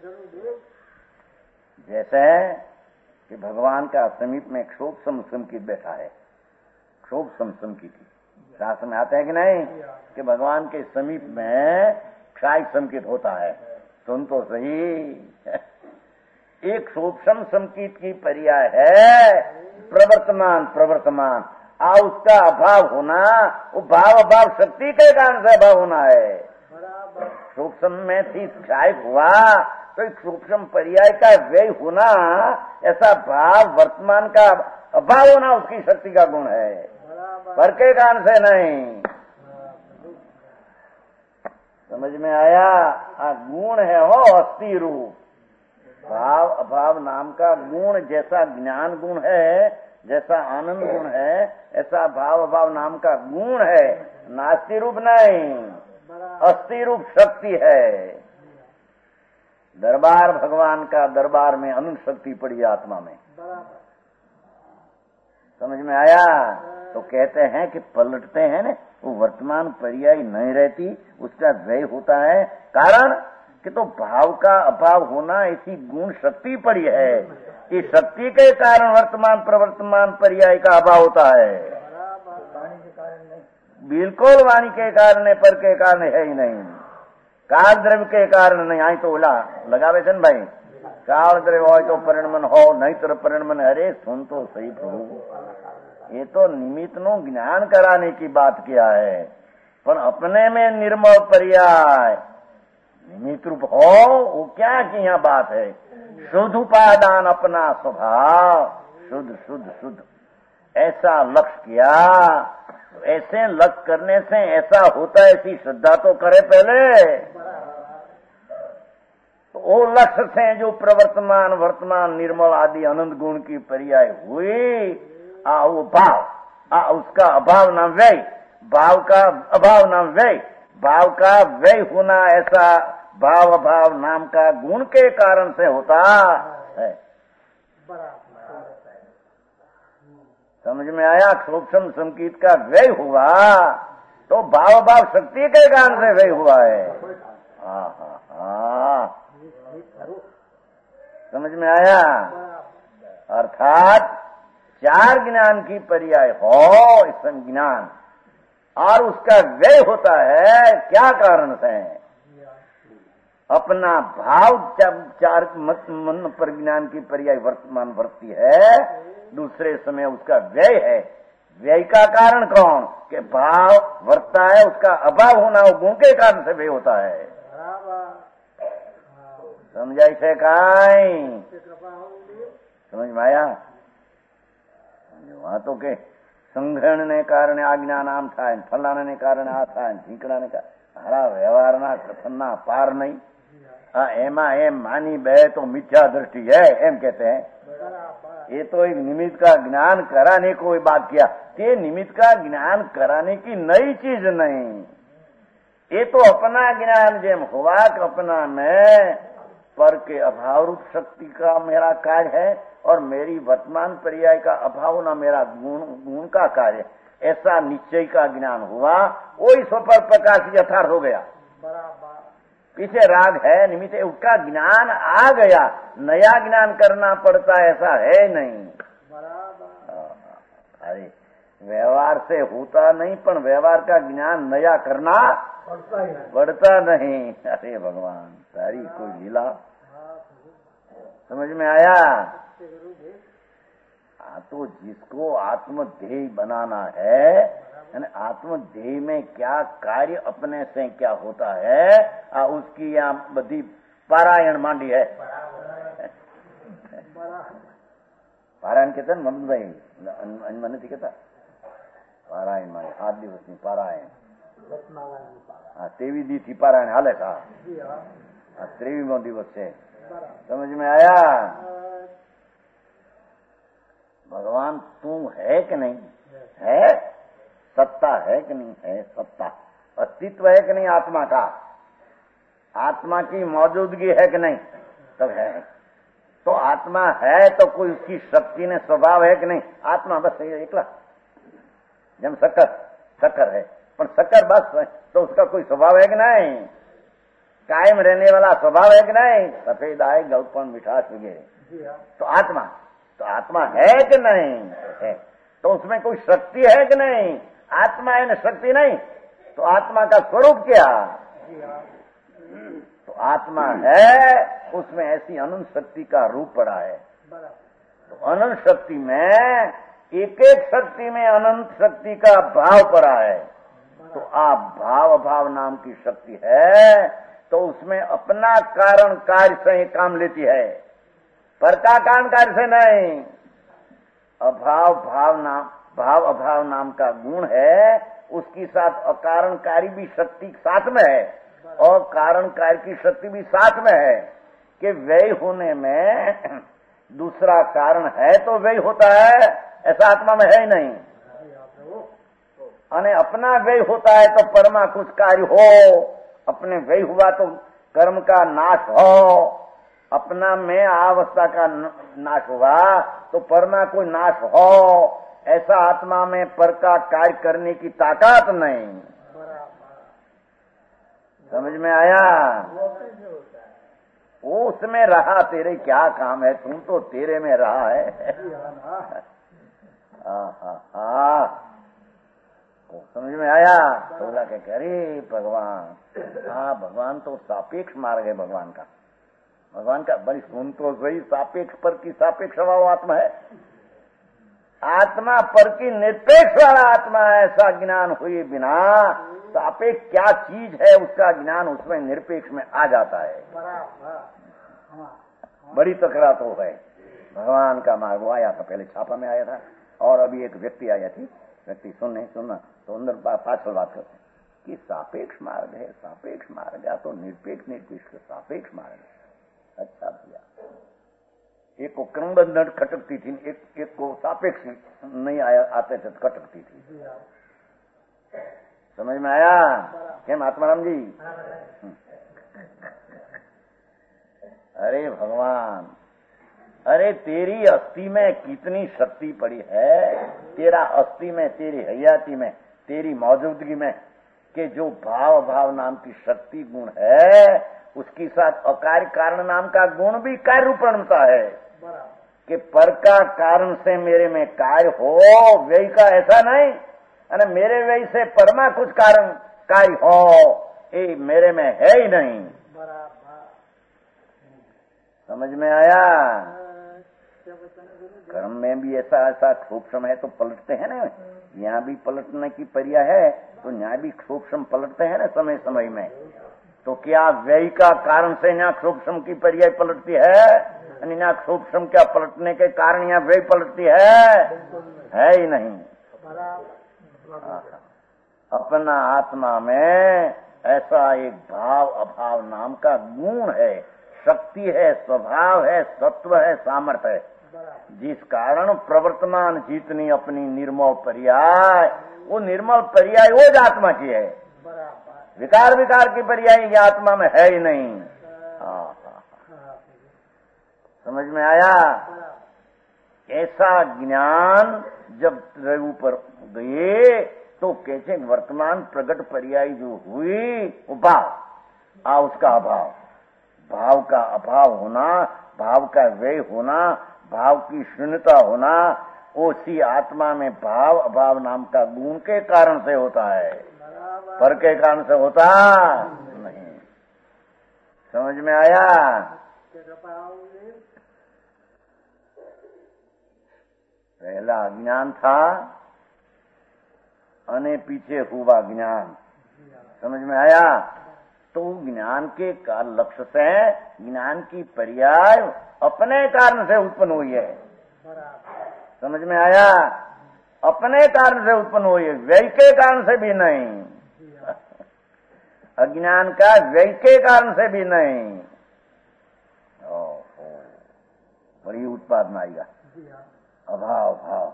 जैसे कि भगवान का समीप में क्षोभ समसमकित बैठा है, क्षोभ समसमकित शास्त्र में आते हैं कि नहीं कि भगवान के समीप में क्षाय समकित होता है, सुन तो सही, एक क्षोभ समसमकित की पर्याय है प्रवर्तमान प्रवर्तमान, आ उसका अभाव होना वो भाव अभाव शक्ति के कारण से अभाव होना है, सूक्ष्म में थी क्षय हुआ तो सूक्ष्म पर्याय का व्यय होना, ऐसा भाव वर्तमान का अभाव होना उसकी शक्ति का गुण है, पर के कारण से नहीं। समझ में आया? आ गुण है हो अस्थि रूप, भाव अभाव नाम का गुण। जैसा ज्ञान गुण है, जैसा आनंद गुण है, ऐसा भाव अभाव नाम का गुण है, नास्ति रूप नहीं, अस्थि रूप शक्ति है। दरबार भगवान का दरबार में अनंत शक्ति पड़ी आत्मा में। समझ में आया? तो कहते हैं कि पलटते हैं ना, वो वर्तमान पर्याय नहीं रहती, उसका व्यय होता है। कारण कि तो भाव का अभाव होना ऐसी गुण शक्ति पड़ी है, इस शक्ति के कारण वर्तमान प्रवर्तमान पर्याय का अभाव होता है। बिल्कुल वाणी के कारण है, पर के कारण है ही नहीं, काल द्रव्य के कारण नहीं। आई तो ओला लगावे थे भाई, काल द्रव्य हो तो परिणमन हो, नहीं तो परिणमन। अरे सुन तो सही प्रभु, ये तो निमित्त नो ज्ञान कराने की बात किया है, पर अपने में निर्मल पर्याय निमित्त रूप हो, वो क्या की यहाँ बात है। शुद्ध उपादान अपना स्वभाव, शुद्ध शुद्ध शुद्ध ऐसा लक्ष्य किया। ऐसे लक्ष्य करने से ऐसा होता है, ऐसी श्रद्धा तो करे पहले। तो वो लक्ष्य से जो प्रवर्तमान वर्तमान निर्मल आदि अनंत गुण की पर्याय हुई, आ वो भाव, आ उसका अभाव न व्यय, भाव का अभाव न व्यय, भाव का व्यय होना ऐसा भाव अभाव नाम का गुण के कारण से होता है। समझ में आया? सूक्ष्म संकीत का व्यय हुआ तो भाव भाव शक्ति के कारण से व्यय हुआ है। हाँ हाँ हाँ, समझ में आया? अर्थात चार ज्ञान की पर्याय हो संज्ञान, और उसका व्यय होता है क्या कारण से? अपना भाव चार मन पर ज्ञान की पर्याय वर्तमान वर्ती है, दूसरे समय उसका व्यय है। व्यय का कारण कौन? कि भाव वर्ता है, उसका अभाव होना वो गुण के कारण से व्यय होता है। समझाई से काई? समझ में आया? वहां तो के संग्रहण ने कारण आज्ञा नाम था, फलाने ने कारण आ था, झीकड़ा ने हारा व्यवहार ना कथन पार नहीं। हाँ, एमा एम मानी बे तो मिथ्या दृष्टि है, एम कहते हैं। ये तो एक निमित्त का ज्ञान कराने को बात किया, ये निमित्त का ज्ञान कराने की नई चीज नहीं। ये तो अपना ज्ञान जेम हुआ कि अपना में पर के अभाव रूप शक्ति का मेरा कार्य है, और मेरी वर्तमान पर्याय का अभाव ना मेरा गुण गुण का कार्य, ऐसा निश्चय का ज्ञान हुआ। वही स्वपर प्रकाश यथार्थ हो गया। पीछे राग है निमित्त, उसका ज्ञान आ गया, नया ज्ञान करना पड़ता ऐसा है नहीं। अरे व्यवहार से होता नहीं, पर व्यवहार का ज्ञान नया करना पड़ता नहीं। अरे भगवान सारी कोई लीला समझ में आया? हाँ, तो जिसको आत्मध्येय बनाना है, आत्मध्येय में क्या कार्य अपने से क्या होता है, आ उसकी यहाँ बधी पारायण मांडी है। पारायण कहते ममद भाई मन थी कहता पारायण मांडी सात दिवस ની पारायण। हाँ, तेवी दी थी पारायण हाले था। हाँ, त्रेवीमो दिवस है। समझ में आया? भगवान तू है कि नहीं है? सत्ता है कि नहीं है? सत्ता, अस्तित्व है कि नहीं आत्मा का? आत्मा की मौजूदगी है कि नहीं? तब है। तो आत्मा है तो कोई उसकी शक्ति ने स्वभाव है कि नहीं? आत्मा बस एकला, जब शक्कर शक्कर है, पर शक्कर बस है, तो उसका कोई स्वभाव है कि नहीं? कायम रहने वाला स्वभाव है कि नहीं? सफेद आए गौपन मिठास वगैरह। तो आत्मा, तो आत्मा है कि नहीं है? तो उसमें कोई शक्ति है कि नहीं? आत्मा है न शक्ति नहीं, तो आत्मा का स्वरूप क्या? तो आत्मा है, उसमें ऐसी अनंत शक्ति का रूप पड़ा है। तो अनंत शक्ति में एक एक शक्ति में अनंत शक्ति का भाव पड़ा है। तो आप भाव अभाव नाम की शक्ति है तो उसमें अपना कारण कार्य से ही काम लेती है, पर का कारण कार्य से नहीं। अभाव भाव नाम भाव अभाव नाम का गुण है, उसके साथ अकारणकारी भी शक्ति साथ में है और कारण कार्य की शक्ति भी साथ में है कि व्यय होने में दूसरा कारण है तो व्यय होता है, ऐसा आत्मा में है ही नहीं। अने अपना व्यय होता है तो परमा कुछ कार्य हो, अपने व्यय हुआ तो कर्म का नाश हो, अपना में अवस्था का नाश हुआ तो परमा कोई नाश हो, ऐसा आत्मा में पर का कार्य करने की ताकत नहीं। समझ में आया? वो उसमें रहा, तेरे क्या काम है, तुम तो तेरे में रहा है। हाँ, समझ में आया? तो बोला के अरे भगवान, हाँ भगवान तो सापेक्ष मार्ग है भगवान का, भगवान का बड़ी सुन तो सही, सापेक्ष पर की सापेक्ष स्वभाव आत्मा है, आत्मा पर की निरपेक्ष वाला आत्मा है। ऐसा ज्ञान हुए बिना सापेक्ष क्या चीज है उसका ज्ञान उसमें निरपेक्ष में आ जाता है। बड़ी तकरार तो है। भगवान का मार्ग वो आया था, पहले छापा में आया था और अभी एक व्यक्ति आया थी, व्यक्ति सुनने सुनना तो अंदर पाछल बात करते कि सापेक्ष मार्ग है, सापेक्ष मार्ग या तो निरपेक्ष निरपेक्ष सापेक्ष मार्ग है। अच्छा भैया, एक को क्रमबंधन खटकती थी, एक एक को सापेक्ष नहीं आया आते थे खटकती थी। समझ में आया? क्या आत्माराम जी? अरे भगवान, अरे तेरी अस्थि में कितनी शक्ति पड़ी है, तेरा अस्थि में, तेरी हयाती में, तेरी मौजूदगी में, कि जो भाव भाव नाम की शक्ति गुण है उसके साथ अकार्य कारण नाम का गुण भी कार्य रूपणता है कि पर का कारण से मेरे में कार्य हो, व्यय का ऐसा नहीं, अरे मेरे व्यय से परमा कुछ कारण कार्य हो, ये मेरे में है ही नहीं। समझ में आया? कर्म में भी ऐसा ऐसा सूक्ष्म है तो पलटते हैं ना, यहाँ भी पलटने की पर्याय है तो यहाँ भी सूक्ष्म पलटते हैं ना समय समय में। तो क्या व्यय का कारण से यहाँ सूक्ष्म की पर्याय पलटती है, यहाँ सूक्ष्म क्या पलटने के कारण यहाँ व्यय पलटती है? है ही नहीं। अपना आत्मा में ऐसा एक भाव अभाव नाम का गुण है, शक्ति है, स्वभाव है, सत्व है, सामर्थ्य है, जिस कारण प्रवर्तमान जितनी अपनी निर्मल पर्याय, वो निर्मल पर्याय वो आत्मा की है, विकार विकार की पर्याय ये आत्मा में है ही नहीं। हाँ, समझ में आया? ऐसा ज्ञान जब ऊपर गए तो कैसे वर्तमान प्रगट पर्याय जो हुई वो भाव, आ उसका अभाव, भाव का अभाव होना, भाव का व्यय होना, भाव की शून्यता होना, उसी आत्मा में भाव अभाव नाम का गुण के कारण से होता है, पर के कारण से होता नहीं। समझ में आया? पहला अज्ञान था अने पीछे हुआ ज्ञान। समझ में आया? तो ज्ञान के लक्ष्य से ज्ञान की पर्याय अपने कारण से उत्पन्न हुई है। समझ में आया? अपने कारण से उत्पन्न हुई है, व्यय के कारण से भी नहीं। अज्ञान का व्यय के कारण से भी नहीं। ओहो, बड़ी उत्पादन आएगा। अभाव भाव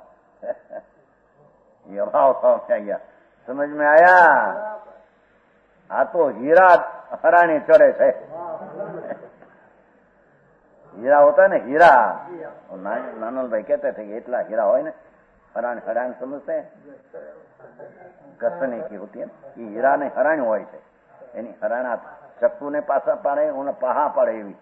ये अभाव भाव क्या गया? समझ में आया? आ तो हीरा हराने चढ़े थे, हीरा होता है ना, हीरा, नानल भाई कहते थे कि इतना हीरा हो ना हरान हरान समझते हैं, घसने की होती है ये हीरा ने हराण હોય છે એની હરાણા ચક્કુને પાછા પાડે અને પાહા પડે એવી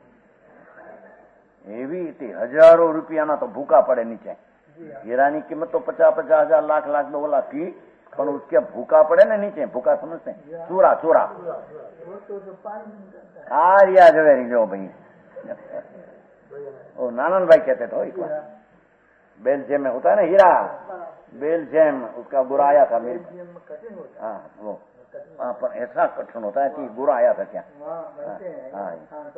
એવી રીતે હજારો રૂપિયાના તો ભૂકા પડે નીચે। हीरानी कीमत तो पचास पचास हजार लाख लाख दो लाख की, पर उसके भूखा पड़े ना नीचे, भूखा समझते हैं, चूरा चूरा आर्या जवेरी जो भाई वो नानन भाई कहते थे एक बार बेल्जियम में होता है ना हीरा, बेल्जियम, उसका गुड़ आया था मेरे। हाँ वो हाँ, पर ऐसा कठिन होता है कि गुड़ आया था क्या। हाँ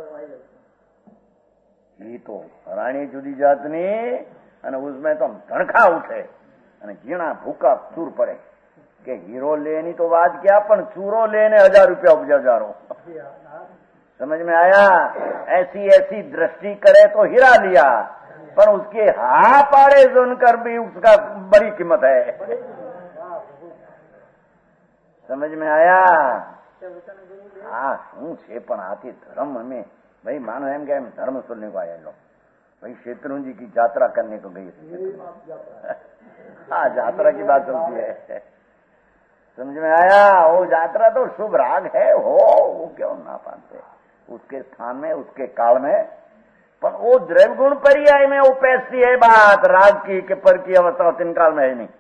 ये तो रानी जुदी जातनी અને उसमें तो धड़का उठे અને जीणा भूखा चूर पड़े કે हीरो लेनी तो बात क्या, पण चूरो लेने हजार रुपया उपजा जा रहा। समझ में आया? ऐसी ऐसी दृष्टि करे तो हीरा लिया, पर उसके हा पाड़े सुनकर भी उसका बड़ी कीमत है। समझ में आया? हाँ शू छे पण आती धर्म में भाई मानो एम के धर्म सुनने को आया लोग। भाई शत्रुंज जी की यात्रा करने को गई थी। हाँ यात्रा की बात चलती है। समझ में आया? वो यात्रा तो शुभ राग है, हो वो क्यों ना पाते उसके स्थान में उसके काल में। पर वो द्रव्य गुण पर्याय में वो पैसी है बात राग की के पर की अवस्था तीन काल में है नहीं।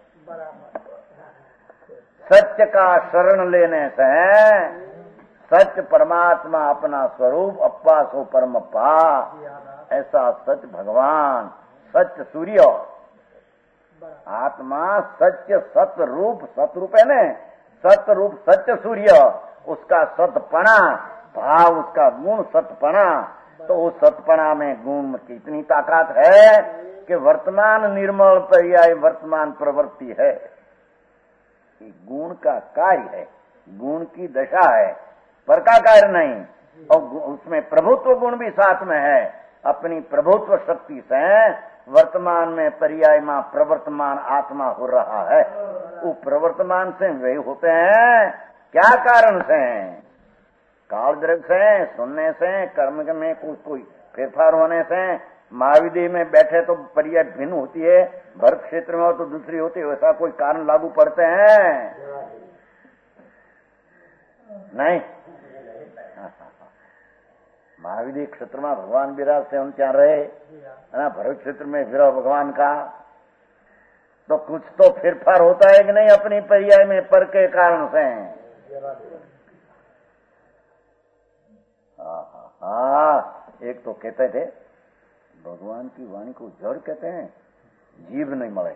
सत्य का शरण लेने से सत्य परमात्मा अपना स्वरूप अप्पा सो परम अप्पा, ऐसा सत्य भगवान, सत्य सूर्य, आत्मा सत्य सत्य रूप, सतरूप है न, सत्य रूप सत्य सूर्य, उसका सतपणा भाव, उसका गुण सतपणा। तो उस सतपणा में गुण की इतनी ताकत है कि वर्तमान निर्मल पर्याय वर्तमान प्रवृत्ति है। गुण का कार्य है, गुण की दशा है, पर का कार्य नहीं। और उसमें प्रभुत्व गुण भी साथ में है। अपनी प्रभुत्व शक्ति से वर्तमान में पर्याय में प्रवर्तमान आत्मा हो रहा है। वो प्रवर्तमान से वे होते हैं क्या कारण से? काल द्रव्य से, सुनने से, कर्म में कुछ कोई फेरफार होने से। महाविधि में बैठे तो पर्याय भिन्न होती है, भरत क्षेत्र में हो तो दूसरी होती है, वैसा कोई कारण लागू पड़ते हैं नहीं। महाविधि क्षेत्र में भगवान विराज से हम क्या रहे ना, भरत क्षेत्र में विरह भगवान का, तो कुछ तो फेरफार होता है कि नहीं अपनी पर्याय में पर के कारण से। हाँ एक तो कहते थे भगवान की वाणी को जड़ कहते हैं, जीभ नहीं मरे।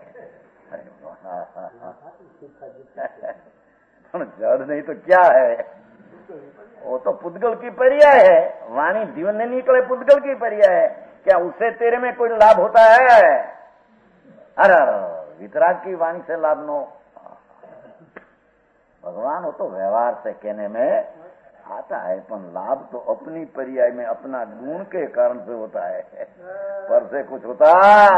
जड़ नहीं तो क्या है? वो तो पुद्गल की पर्याय है। वाणी जीवन नहीं निकले पुद्गल की पर्याय है। क्या उससे तेरे में कोई लाभ होता है? अरे वितराग की वाणी से लाभ नो। भगवान हो तो व्यवहार से कहने में आता है, पर लाभ तो अपनी पर्याय में अपना गुण के कारण से होता है, पर से कुछ होता।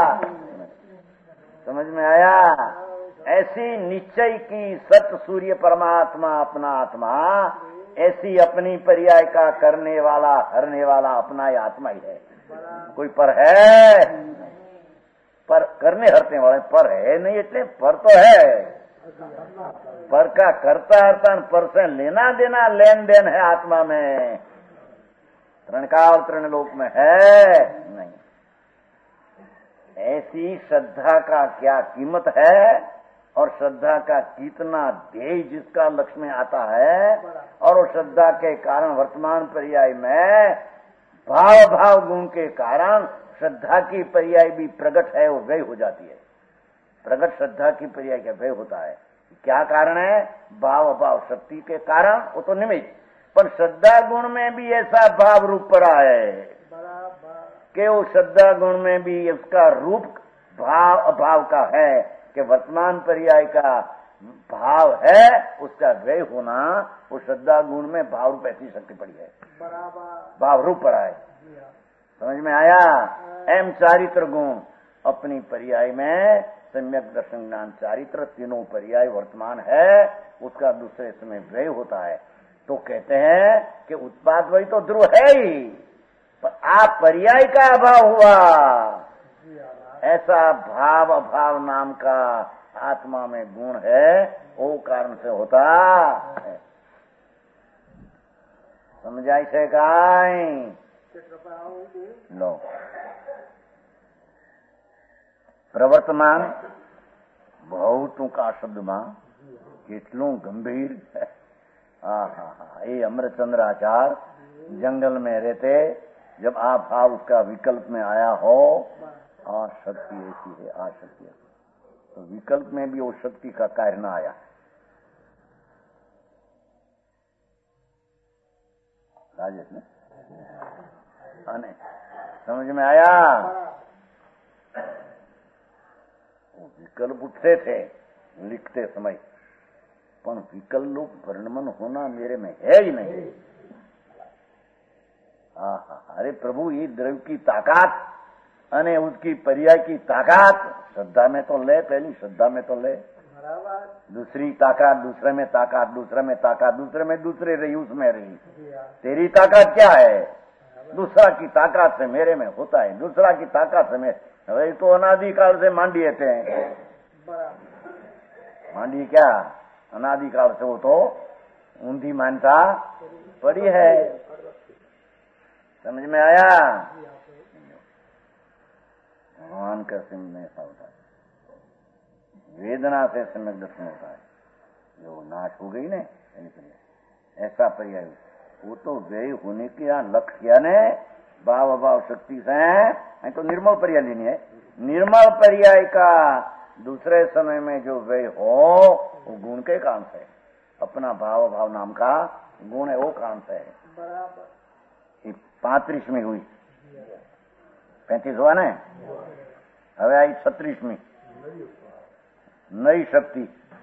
समझ में आया? ऐसी निश्चय की सत्य सूर्य परमात्मा अपना आत्मा, ऐसी अपनी पर्याय का करने वाला हरने वाला अपना ही आत्मा ही है। कोई पर है? पर करने हरते वाले पर है नहीं, इसलिए पर तो है। पर का करता हरता पर से लेना देना लेन देन है आत्मा में, तृण काल तृण लोक में है नहीं। ऐसी श्रद्धा का क्या कीमत है और श्रद्धा का कितना ध्येय जिसका लक्ष्य में आता है, और उस श्रद्धा के कारण वर्तमान पर्याय में भाव भाव गुण के कारण श्रद्धा की पर्याय भी प्रकट है, वो व्यय हो जाती है। प्रकट श्रद्धा की पर्याय का व्यय होता है। क्या कारण है? भाव भाव शक्ति के कारण, वो तो निमित्त। पर श्रद्धा गुण में भी ऐसा भाव रूप पड़ा है कि वो श्रद्धा गुण में भी उसका रूप भाव अभाव का है कि वर्तमान पर्याय का भाव है, उसका व्यय होना, वो श्रद्धा गुण में भाव रूप ऐसी शक्ति पड़ी है, भाव रूप पड़ा है। समझ में आया? एम चारित्र गुण अपनी पर्याय में सम्यक दर्शन ज्ञान चारित्र तीनों पर्याय वर्तमान है, उसका दूसरे समय व्यय होता है। तो कहते हैं कि उत्पाद वही तो ध्रुव है ही, पर आप पर्याय का अभाव हुआ, ऐसा भाव अभाव नाम का आत्मा में गुण है, वो कारण से होता है। समझाई से काई लो प्रवर्तमान બહુ ટૂંકા શબ્દમાં કેટલું ગંભીર। હા હા હા ये अमरचंद्र आचार्य जंगल में रहते, जब आप भाव उसका विकल्प में आया हो, और शक्ति ऐसी है, आ शक्ति है, तो विकल्प में भी वो शक्ति का कार्य न आया। राजेश ने आने समझ में आया? वो विकल्प उठते थे लिखते समय, पर विकल्प वर्णमन होना मेरे में है ही नहीं। हाँ, अरे प्रभु, ये द्रव्य की ताकत अने उसकी पर्याय की ताकत श्रद्धा में तो ले, पहली श्रद्धा में तो ले, दूसरी ताकत दूसरे में ताकत, दूसरे में ताकत, दूसरे में दूसरे रही, उसमें रही। तेरी ताकत क्या है? दूसरा की ताकत से मेरे में होता है, दूसरा की ताकत से मेरे। अरे तो अनादिकाल से मांडी थे, मांडी क्या अनादिकाल से वो तो ऊंधी मानता पड़ी है। समझ में आया? भगवान का सिमट में ऐसा होता है, वेदना से सम्यक दर्शन होता है, जो नाश हो गई ने ऐसा पर्याय, वो तो व्यय होने के यहाँ लक्ष्य ने भाव अभाव शक्ति से तो निर्मल पर्याय लेनी है। निर्मल पर्याय का दूसरे समय में जो व्यय हो वो गुण के कारण से, अपना भाव अभाव नाम का गुण है वो कारण से है। पैंतीसवीं हुई, पैंतीस हुआ ना, હવે आई छत्तीसवीं नई शक्ति।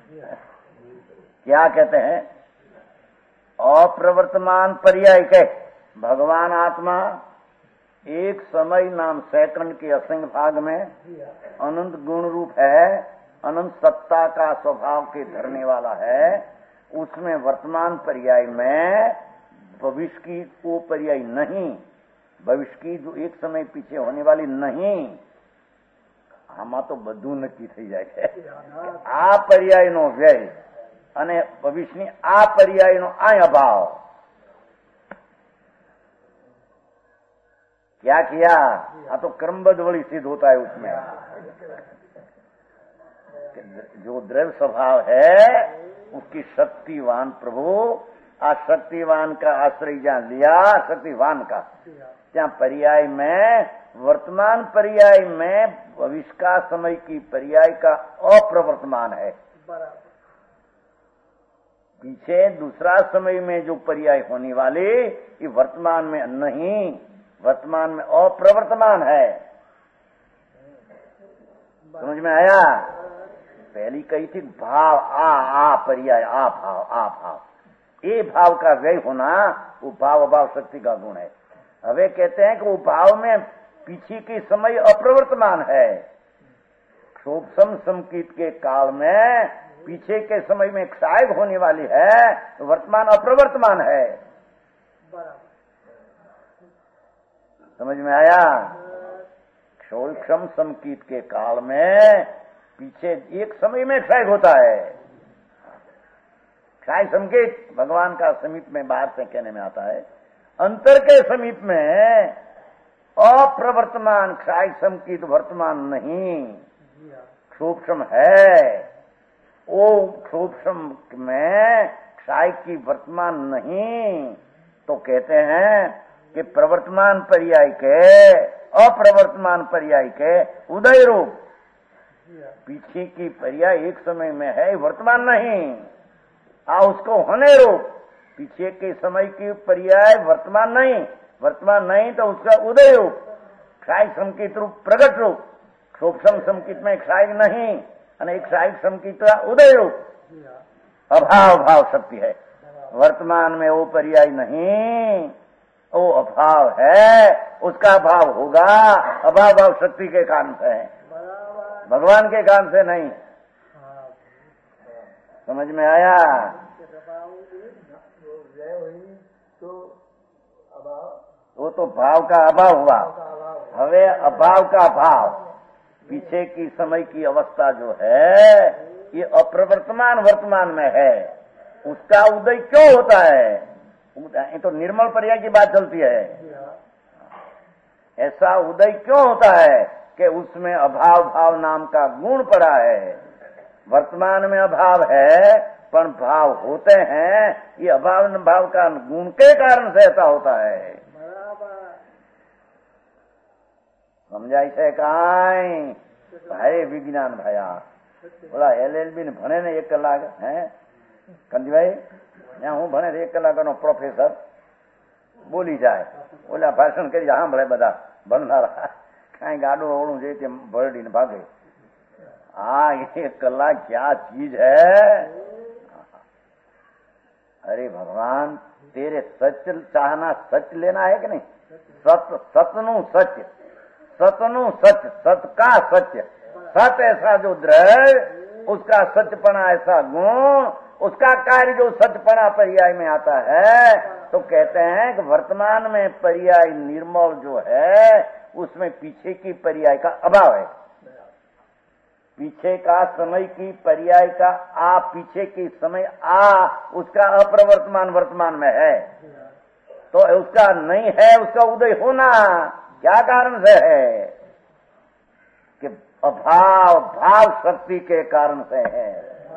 क्या कहते हैं? अप्रवर्तमान पर्याय के भगवान आत्मा एक समय नाम सेकंड के असंग भाग में अनंत गुण रूप है, अनंत सत्ता का स्वभाव के धरने वाला है। उसमें वर्तमान पर्याय में भविष्य की वो पर्याय नहीं, भविष्य की जो एक समय पीछे होने वाली नहीं। આમાં તો બધું નક્કી થઈ જાય છે। આ પર્યાયનો વ્યય અને ભવિષ્યની આ પર્યાયનો આ અભાવ क्या किया? आ तो क्रमबद्ध वली सिद्ध होता है उसमें। जो द्रव्य स्वभाव है उसकी शक्तिवान प्रभु, आ शक्तिवान का आश्रय जहाँ लिया, शक्तिवान का त्या पर्याय में, वर्तमान पर्याय में भविष्य का समय की पर्याय का अप्रवर्तमान है। पीछे दूसरा समय में जो पर्याय होने वाले ये वर्तमान में नहीं, वर्तमान में अप्रवर्तमान है। समझ में आया? पहली कही थी भाव आ आ पर्याय, आ भाव आ भाव, ये भाव का व्यय होना वो भाव अभाव शक्ति का गुण है। हवे कहते हैं कि वो भाव में पीछे के समय अप्रवर्तमान है। क्षोभसम संकीत के काल में पीछे के समय में क्षायक होने वाली है, तो वर्तमान अप्रवर्तमान है। समझ में आया? क्षोभसम संकीत के काल में पीछे एक समय में क्षय होता है। क्षय संकेत भगवान का समीप में बाहर से कहने में आता है, अंतर के समीप में अप्रवर्तमान क्षय संकेत वर्तमान नहीं, क्षोभसम है। ओ क्षोभसम में क्षय की वर्तमान नहीं, तो कहते हैं कि प्रवर्तमान पर्याय के अप्रवर्तमान पर्याय के उदय रूप, पीछे की पर्याय एक समय में है, वर्तमान नहीं, आ उसको होने रूप, पीछे के समय की पर्याय वर्तमान नहीं, वर्तमान नहीं तो उसका उदय रूप, क्षय संकेत रूप प्रगट रूप, क्षोभसम संकेत में क्षय नहीं, अने क्षय संकेत का उदय रूप अभाव भाव शक्ति है। वर्तमान में वो पर्याय नहीं, वो अभाव है, उसका भाव होगा अभाव भाव शक्ति के कारण से है, भगवान के कारण से नहीं। समझ में आया? वो तो भाव का अभाव हुआ। हवे अभाव का भाव, पीछे की समय की अवस्था जो है ये अप्रवर्तमान वर्तमान में है, उसका उदय क्यों होता है? ये तो निर्मल पर्याय की बात चलती है। ऐसा उदय क्यों होता है कि उसमें अभाव भाव नाम का गुण पड़ा है। वर्तमान में अभाव है पर भाव होते हैं, ये अभाव भाव का गुण के कारण से ऐसा होता है। સમજાય છે કાંઈ? ભાઈ વિજ્ઞાન ભાયા બોલા એલએલબી ને ભણે ને એક કલાક હે કંદીભાઈ ત્યાં હું ભણે એક કલાકનો પ્રોફેસર બોલી જાય ઓલા ભાષણ કરી સાંભળે બધા ભણનારા કાંઈ ગાડું ઓળું છે તે ભરડીને ભાગે. हाँ एक कला क्या चीज है? अरे भगवान तेरे सच चाहना सच लेना है कि नहीं? सत सतनु सच सतनु सच सत का सत्य सत ऐसा जो द्रव्य उसका सचपना ऐसा गुण उसका कार्य जो सचपना पर्याय में आता है तो कहते हैं कि वर्तमान में पर्याय निर्मल जो है उसमें पीछे की पर्याय का अभाव है. पीछे का समय की पर्याय का आ पीछे की समय आ उसका अप्रवर्तमान वर्तमान में है तो उसका नहीं है उसका उदय होना क्या कारण से है कि अभाव भाव शक्ति के कारण से है.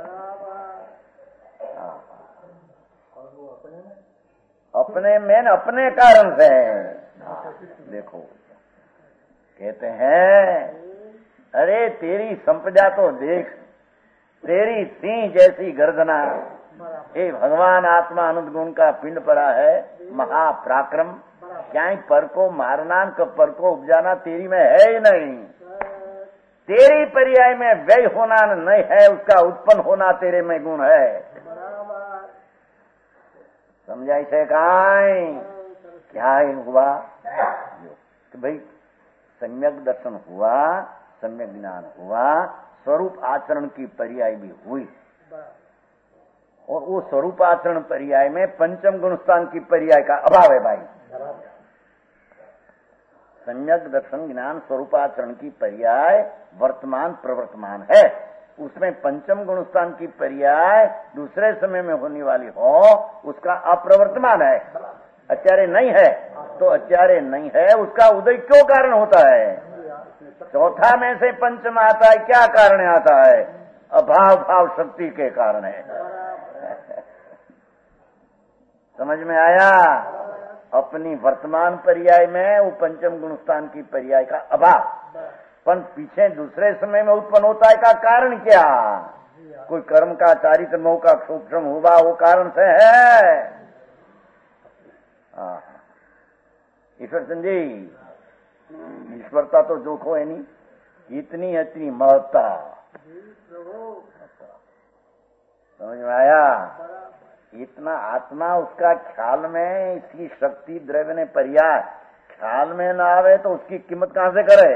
अपने में न अपने कारण से है. देखो कहते हैं अरे तेरी संपदा तो देख तेरी सिंह जैसी गर्दना हे भगवान आत्मा अनंत गुण का पिंड पड़ा है महापराक्रम क्या पर को मारना क पर को उपजाना तेरी में है ही नहीं. तेरी पर्याय में व्यय होना नहीं है उसका उत्पन्न होना तेरे में गुण है. समझाई से काई क्या हुआ कि भाई सम्यक दर्शन हुआ सम्यक ज्ञान हुआ स्वरूप आचरण की पर्याय भी हुई और वो स्वरूप आचरण पर्याय में पंचम गुणस्थान की पर्याय का अभाव है. भाई सम्यक दर्शन ज्ञान स्वरूपाचरण की पर्याय वर्तमान प्रवर्तमान है उसमें पंचम गुणस्थान की पर्याय दूसरे समय में होने वाली हो उसका अप्रवर्तमान है. अत्यारे नहीं है तो अत्यारे नहीं है उसका उदय क्यों कारण होता है? चौथा में से पंचम आता है क्या कारण आता है? अभाव भाव शक्ति के कारण है. समझ में आया? अपनी वर्तमान पर्याय में वो पंचम गुणस्थान की पर्याय का अभाव पर पीछे दूसरे समय में उत्पन्न होता है का कारण क्या? कोई कर्म का चारित्र मोह का सूक्ष्म हुआ वो कारण से है. ईश्वर संजी ईश्वरता तो जोखो है नहीं इतनी इतनी महत्ता. समझ में आया? इतना आत्मा उसका ख्याल में इसकी शक्ति द्रव्य ने पर्याय ख्याल में ना आवे तो उसकी कीमत कहां से करे?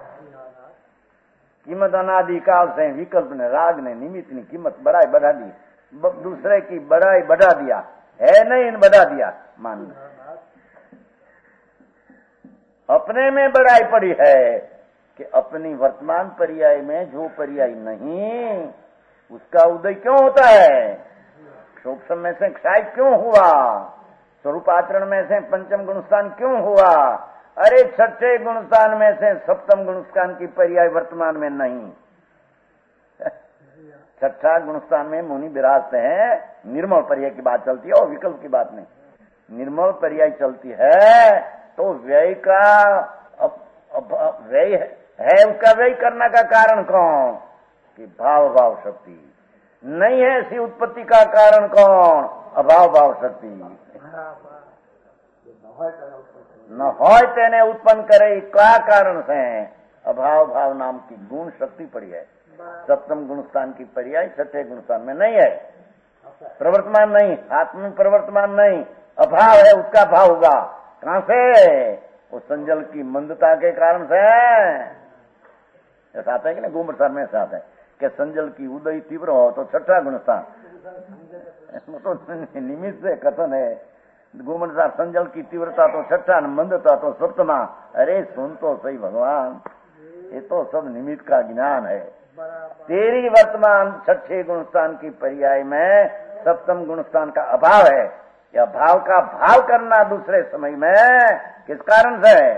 कीमत अनादि काल से विकल्प ने राग ने निमित्त ने कीमत बढ़ाई बढ़ा दी दूसरे की बढ़ाई बढ़ा दिया है नहीं इन बढ़ा दिया मान अपने में बढ़ाई पड़ी है कि अपनी वर्तमान पर्याय में जो पर्याय नहीं उसका उदय क्यों होता है? सूक्ष्म में से क्षय क्यों हुआ? स्वरूप आचरण में से पंचम गुणस्थान क्यों हुआ? अरे छठे गुणस्थान में से सप्तम गुणस्थान की पर्याय वर्तमान में नहीं. छठा गुणस्थान में मुनि विराजते हैं निर्मल पर्याय की बात चलती है और विकल्प की बात नहीं. निर्मल पर्याय चलती है तो व्यय का व्यय है उसका व्यय करने का कारण कौन? कि भाव भाव शक्ति नहीं है ऐसी उत्पत्ति का कारण कौन? अभाव भाव शक्ति न हो तेने उत्पन्न करे क्या कारण से? अभाव भाव नाम की गुण शक्ति पड़ी है. सप्तम गुणस्थान की पर्याय छठे गुणस्थान में नहीं है. प्रवर्तमान नहीं आत्म प्रवर्तमान नहीं अभाव है उसका भाव होगा कहां से? वो संजल की मंदता के कारण से. ऐसा आता है कि ना गोमर सर में ऐसा आता है कि संजल की उदय तीव्र हो तो छठा गुणस्थान तो निमित्त से कथन है. गोमन सार संजल की तीव्रता तो छठा मंदता तो सप्तमा. अरे सुन तो सही भगवान ये तो सब निमित्त का ज्ञान है. तेरी वर्तमान छठे गुणस्थान की पर्याय में सप्तम गुणस्थान का अभाव है. यह भाव का भाव करना दूसरे समय में किस कारण से है?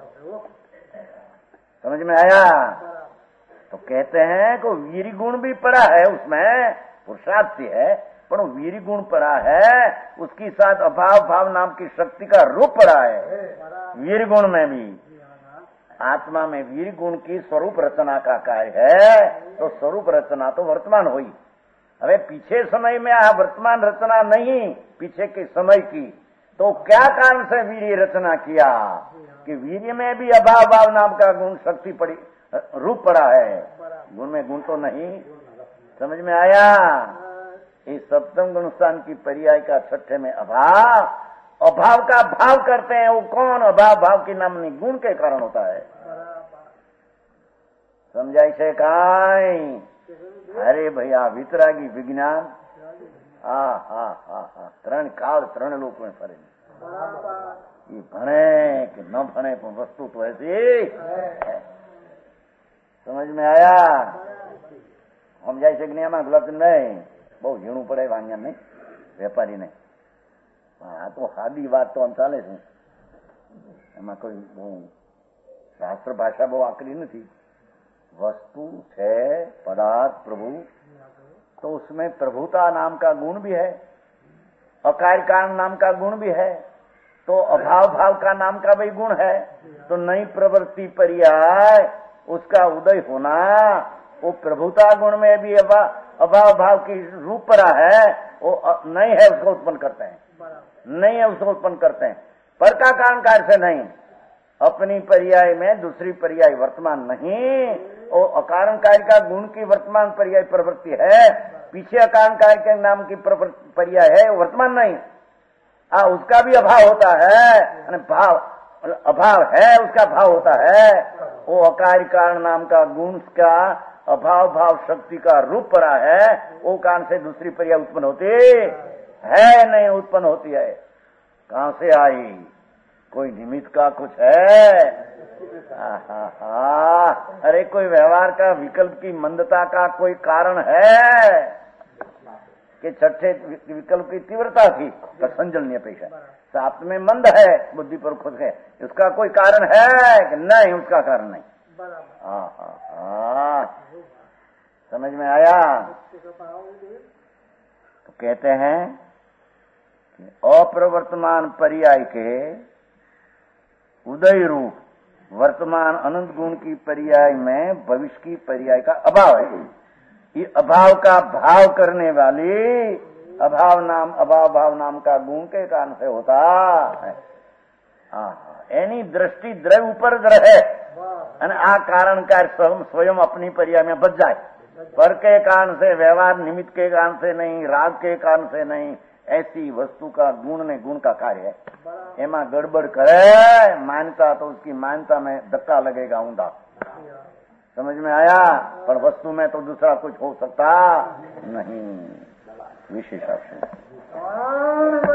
समझ में आया? तो कहते हैं कि वीर गुण भी पड़ा है उसमें पुरुषार्थ से है पर वीर गुण पड़ा है उसकी साथ अभाव भाव नाम की शक्ति का रूप पड़ा है वीर गुण में भी. आत्मा में वीर गुण की स्वरूप रचना का कार्य है, तो स्वरूप रचना तो वर्तमान हुई। अबे पीछे समय में आ वर्तमान रचना नहीं, पीछे के समय की, तो क्या कारण से वीर्य रचना किया कि वीर्य में भी अभाव भाव नाम का गुण शक्ति पड़ी, रूप पड़ा है, गुण में गुण तो नहीं। समझ में आया? इस सप्तम गुण स्थान की पर्याय का छठे में अभाव, अभाव का भाव करते हैं, वो कौन? अभाव भाव की नाम नहीं, गुण के कारण होता है। समझाई से काई? अरे भैया वितरागी विज्ञान हा हा हा हा त्रण काल त्रण लोक में फरे, ये भणे कि न भणे तो वस्तु तो ऐसी। समझ में आया? समझाई से नहीं? आमा गुलाब नहीं बहु झीणું પડે વાંગ્યા નહીં, વેપારી નહીં। આ તો સાદી વાત તો આમ ચાલે છે, એમાં કોઈ બહુ શાસ્ત્ર ભાષા બહુ આકરી નથી। वस्तु है पदार्थ प्रभु, तो उसमें प्रभुता नाम का गुण भी है, अकार्य कारण नाम का गुण भी है, तो अभाव भाव का नाम का भी गुण है। तो नई प्रवृत्ति पर्याय उसका उदय होना, वो प्रभुता गुण में भी अभाव भाव की रूप परा है, वो नहीं है उसको उत्पन्न करते हैं, नहीं है उसको उत्पन्न करते हैं। पर का कारण कार्य से नहीं, अपनी पर्याय में दूसरी पर्याय वर्तमान नहीं, वो अकारण कार्य का गुण की वर्तमान पर्याय प्रवृत्ति है, पीछे अकारण कार्य के नाम की पर्याय है वर्तमान नहीं। आ उसका भी अभाव होता है, भाव अभाव है उसका भाव होता है, वो अकार्य कारण नाम का गुण का अभाव भाव शक्ति का रूप परा है, वो कारण से दूसरी पर्याय उत्पन्न होती है नहीं, उत्पन्न होती है। कहां से आई? कोई निमित्त का कुछ है? हा हा, अरे कोई व्यवहार का विकल्प की मंदता का कोई कारण है कि छठे विकल्प की तीव्रता थी तो संजलनीय पेश है, सात में मंद है, बुद्धि पर खुद है, उसका कोई कारण है कि नहीं? उसका कारण नहीं। हाँ हाँ हाँ, समझ में आया? तो कहते हैं कि अप्रवर्तमान पर्याय के उदय रूप वर्तमान अनंत गुण की पर्याय में भविष्य की पर्याय का अभाव है। ये अभाव का भाव करने वाली अभाव नाम अभाव भाव नाम का गुण के कारण से होता है। एनी दृष्टि द्रव्य ऊपर रहे અને આ कारण कार्य स्वयं अपनी पर्याय में बच जाए, पर के कारण से, व्यवहार निमित्त के कारण से नहीं, राग के कारण से नहीं, ऐसी वस्तु का गुण ने गुण का कार्य है। एमा गड़बड़ करे मान्यता तो उसकी मान्यता में धक्का लगेगा ऊंधा। समझ में आया? पर वस्तु में तो दूसरा कुछ हो सकता नहीं। विशेष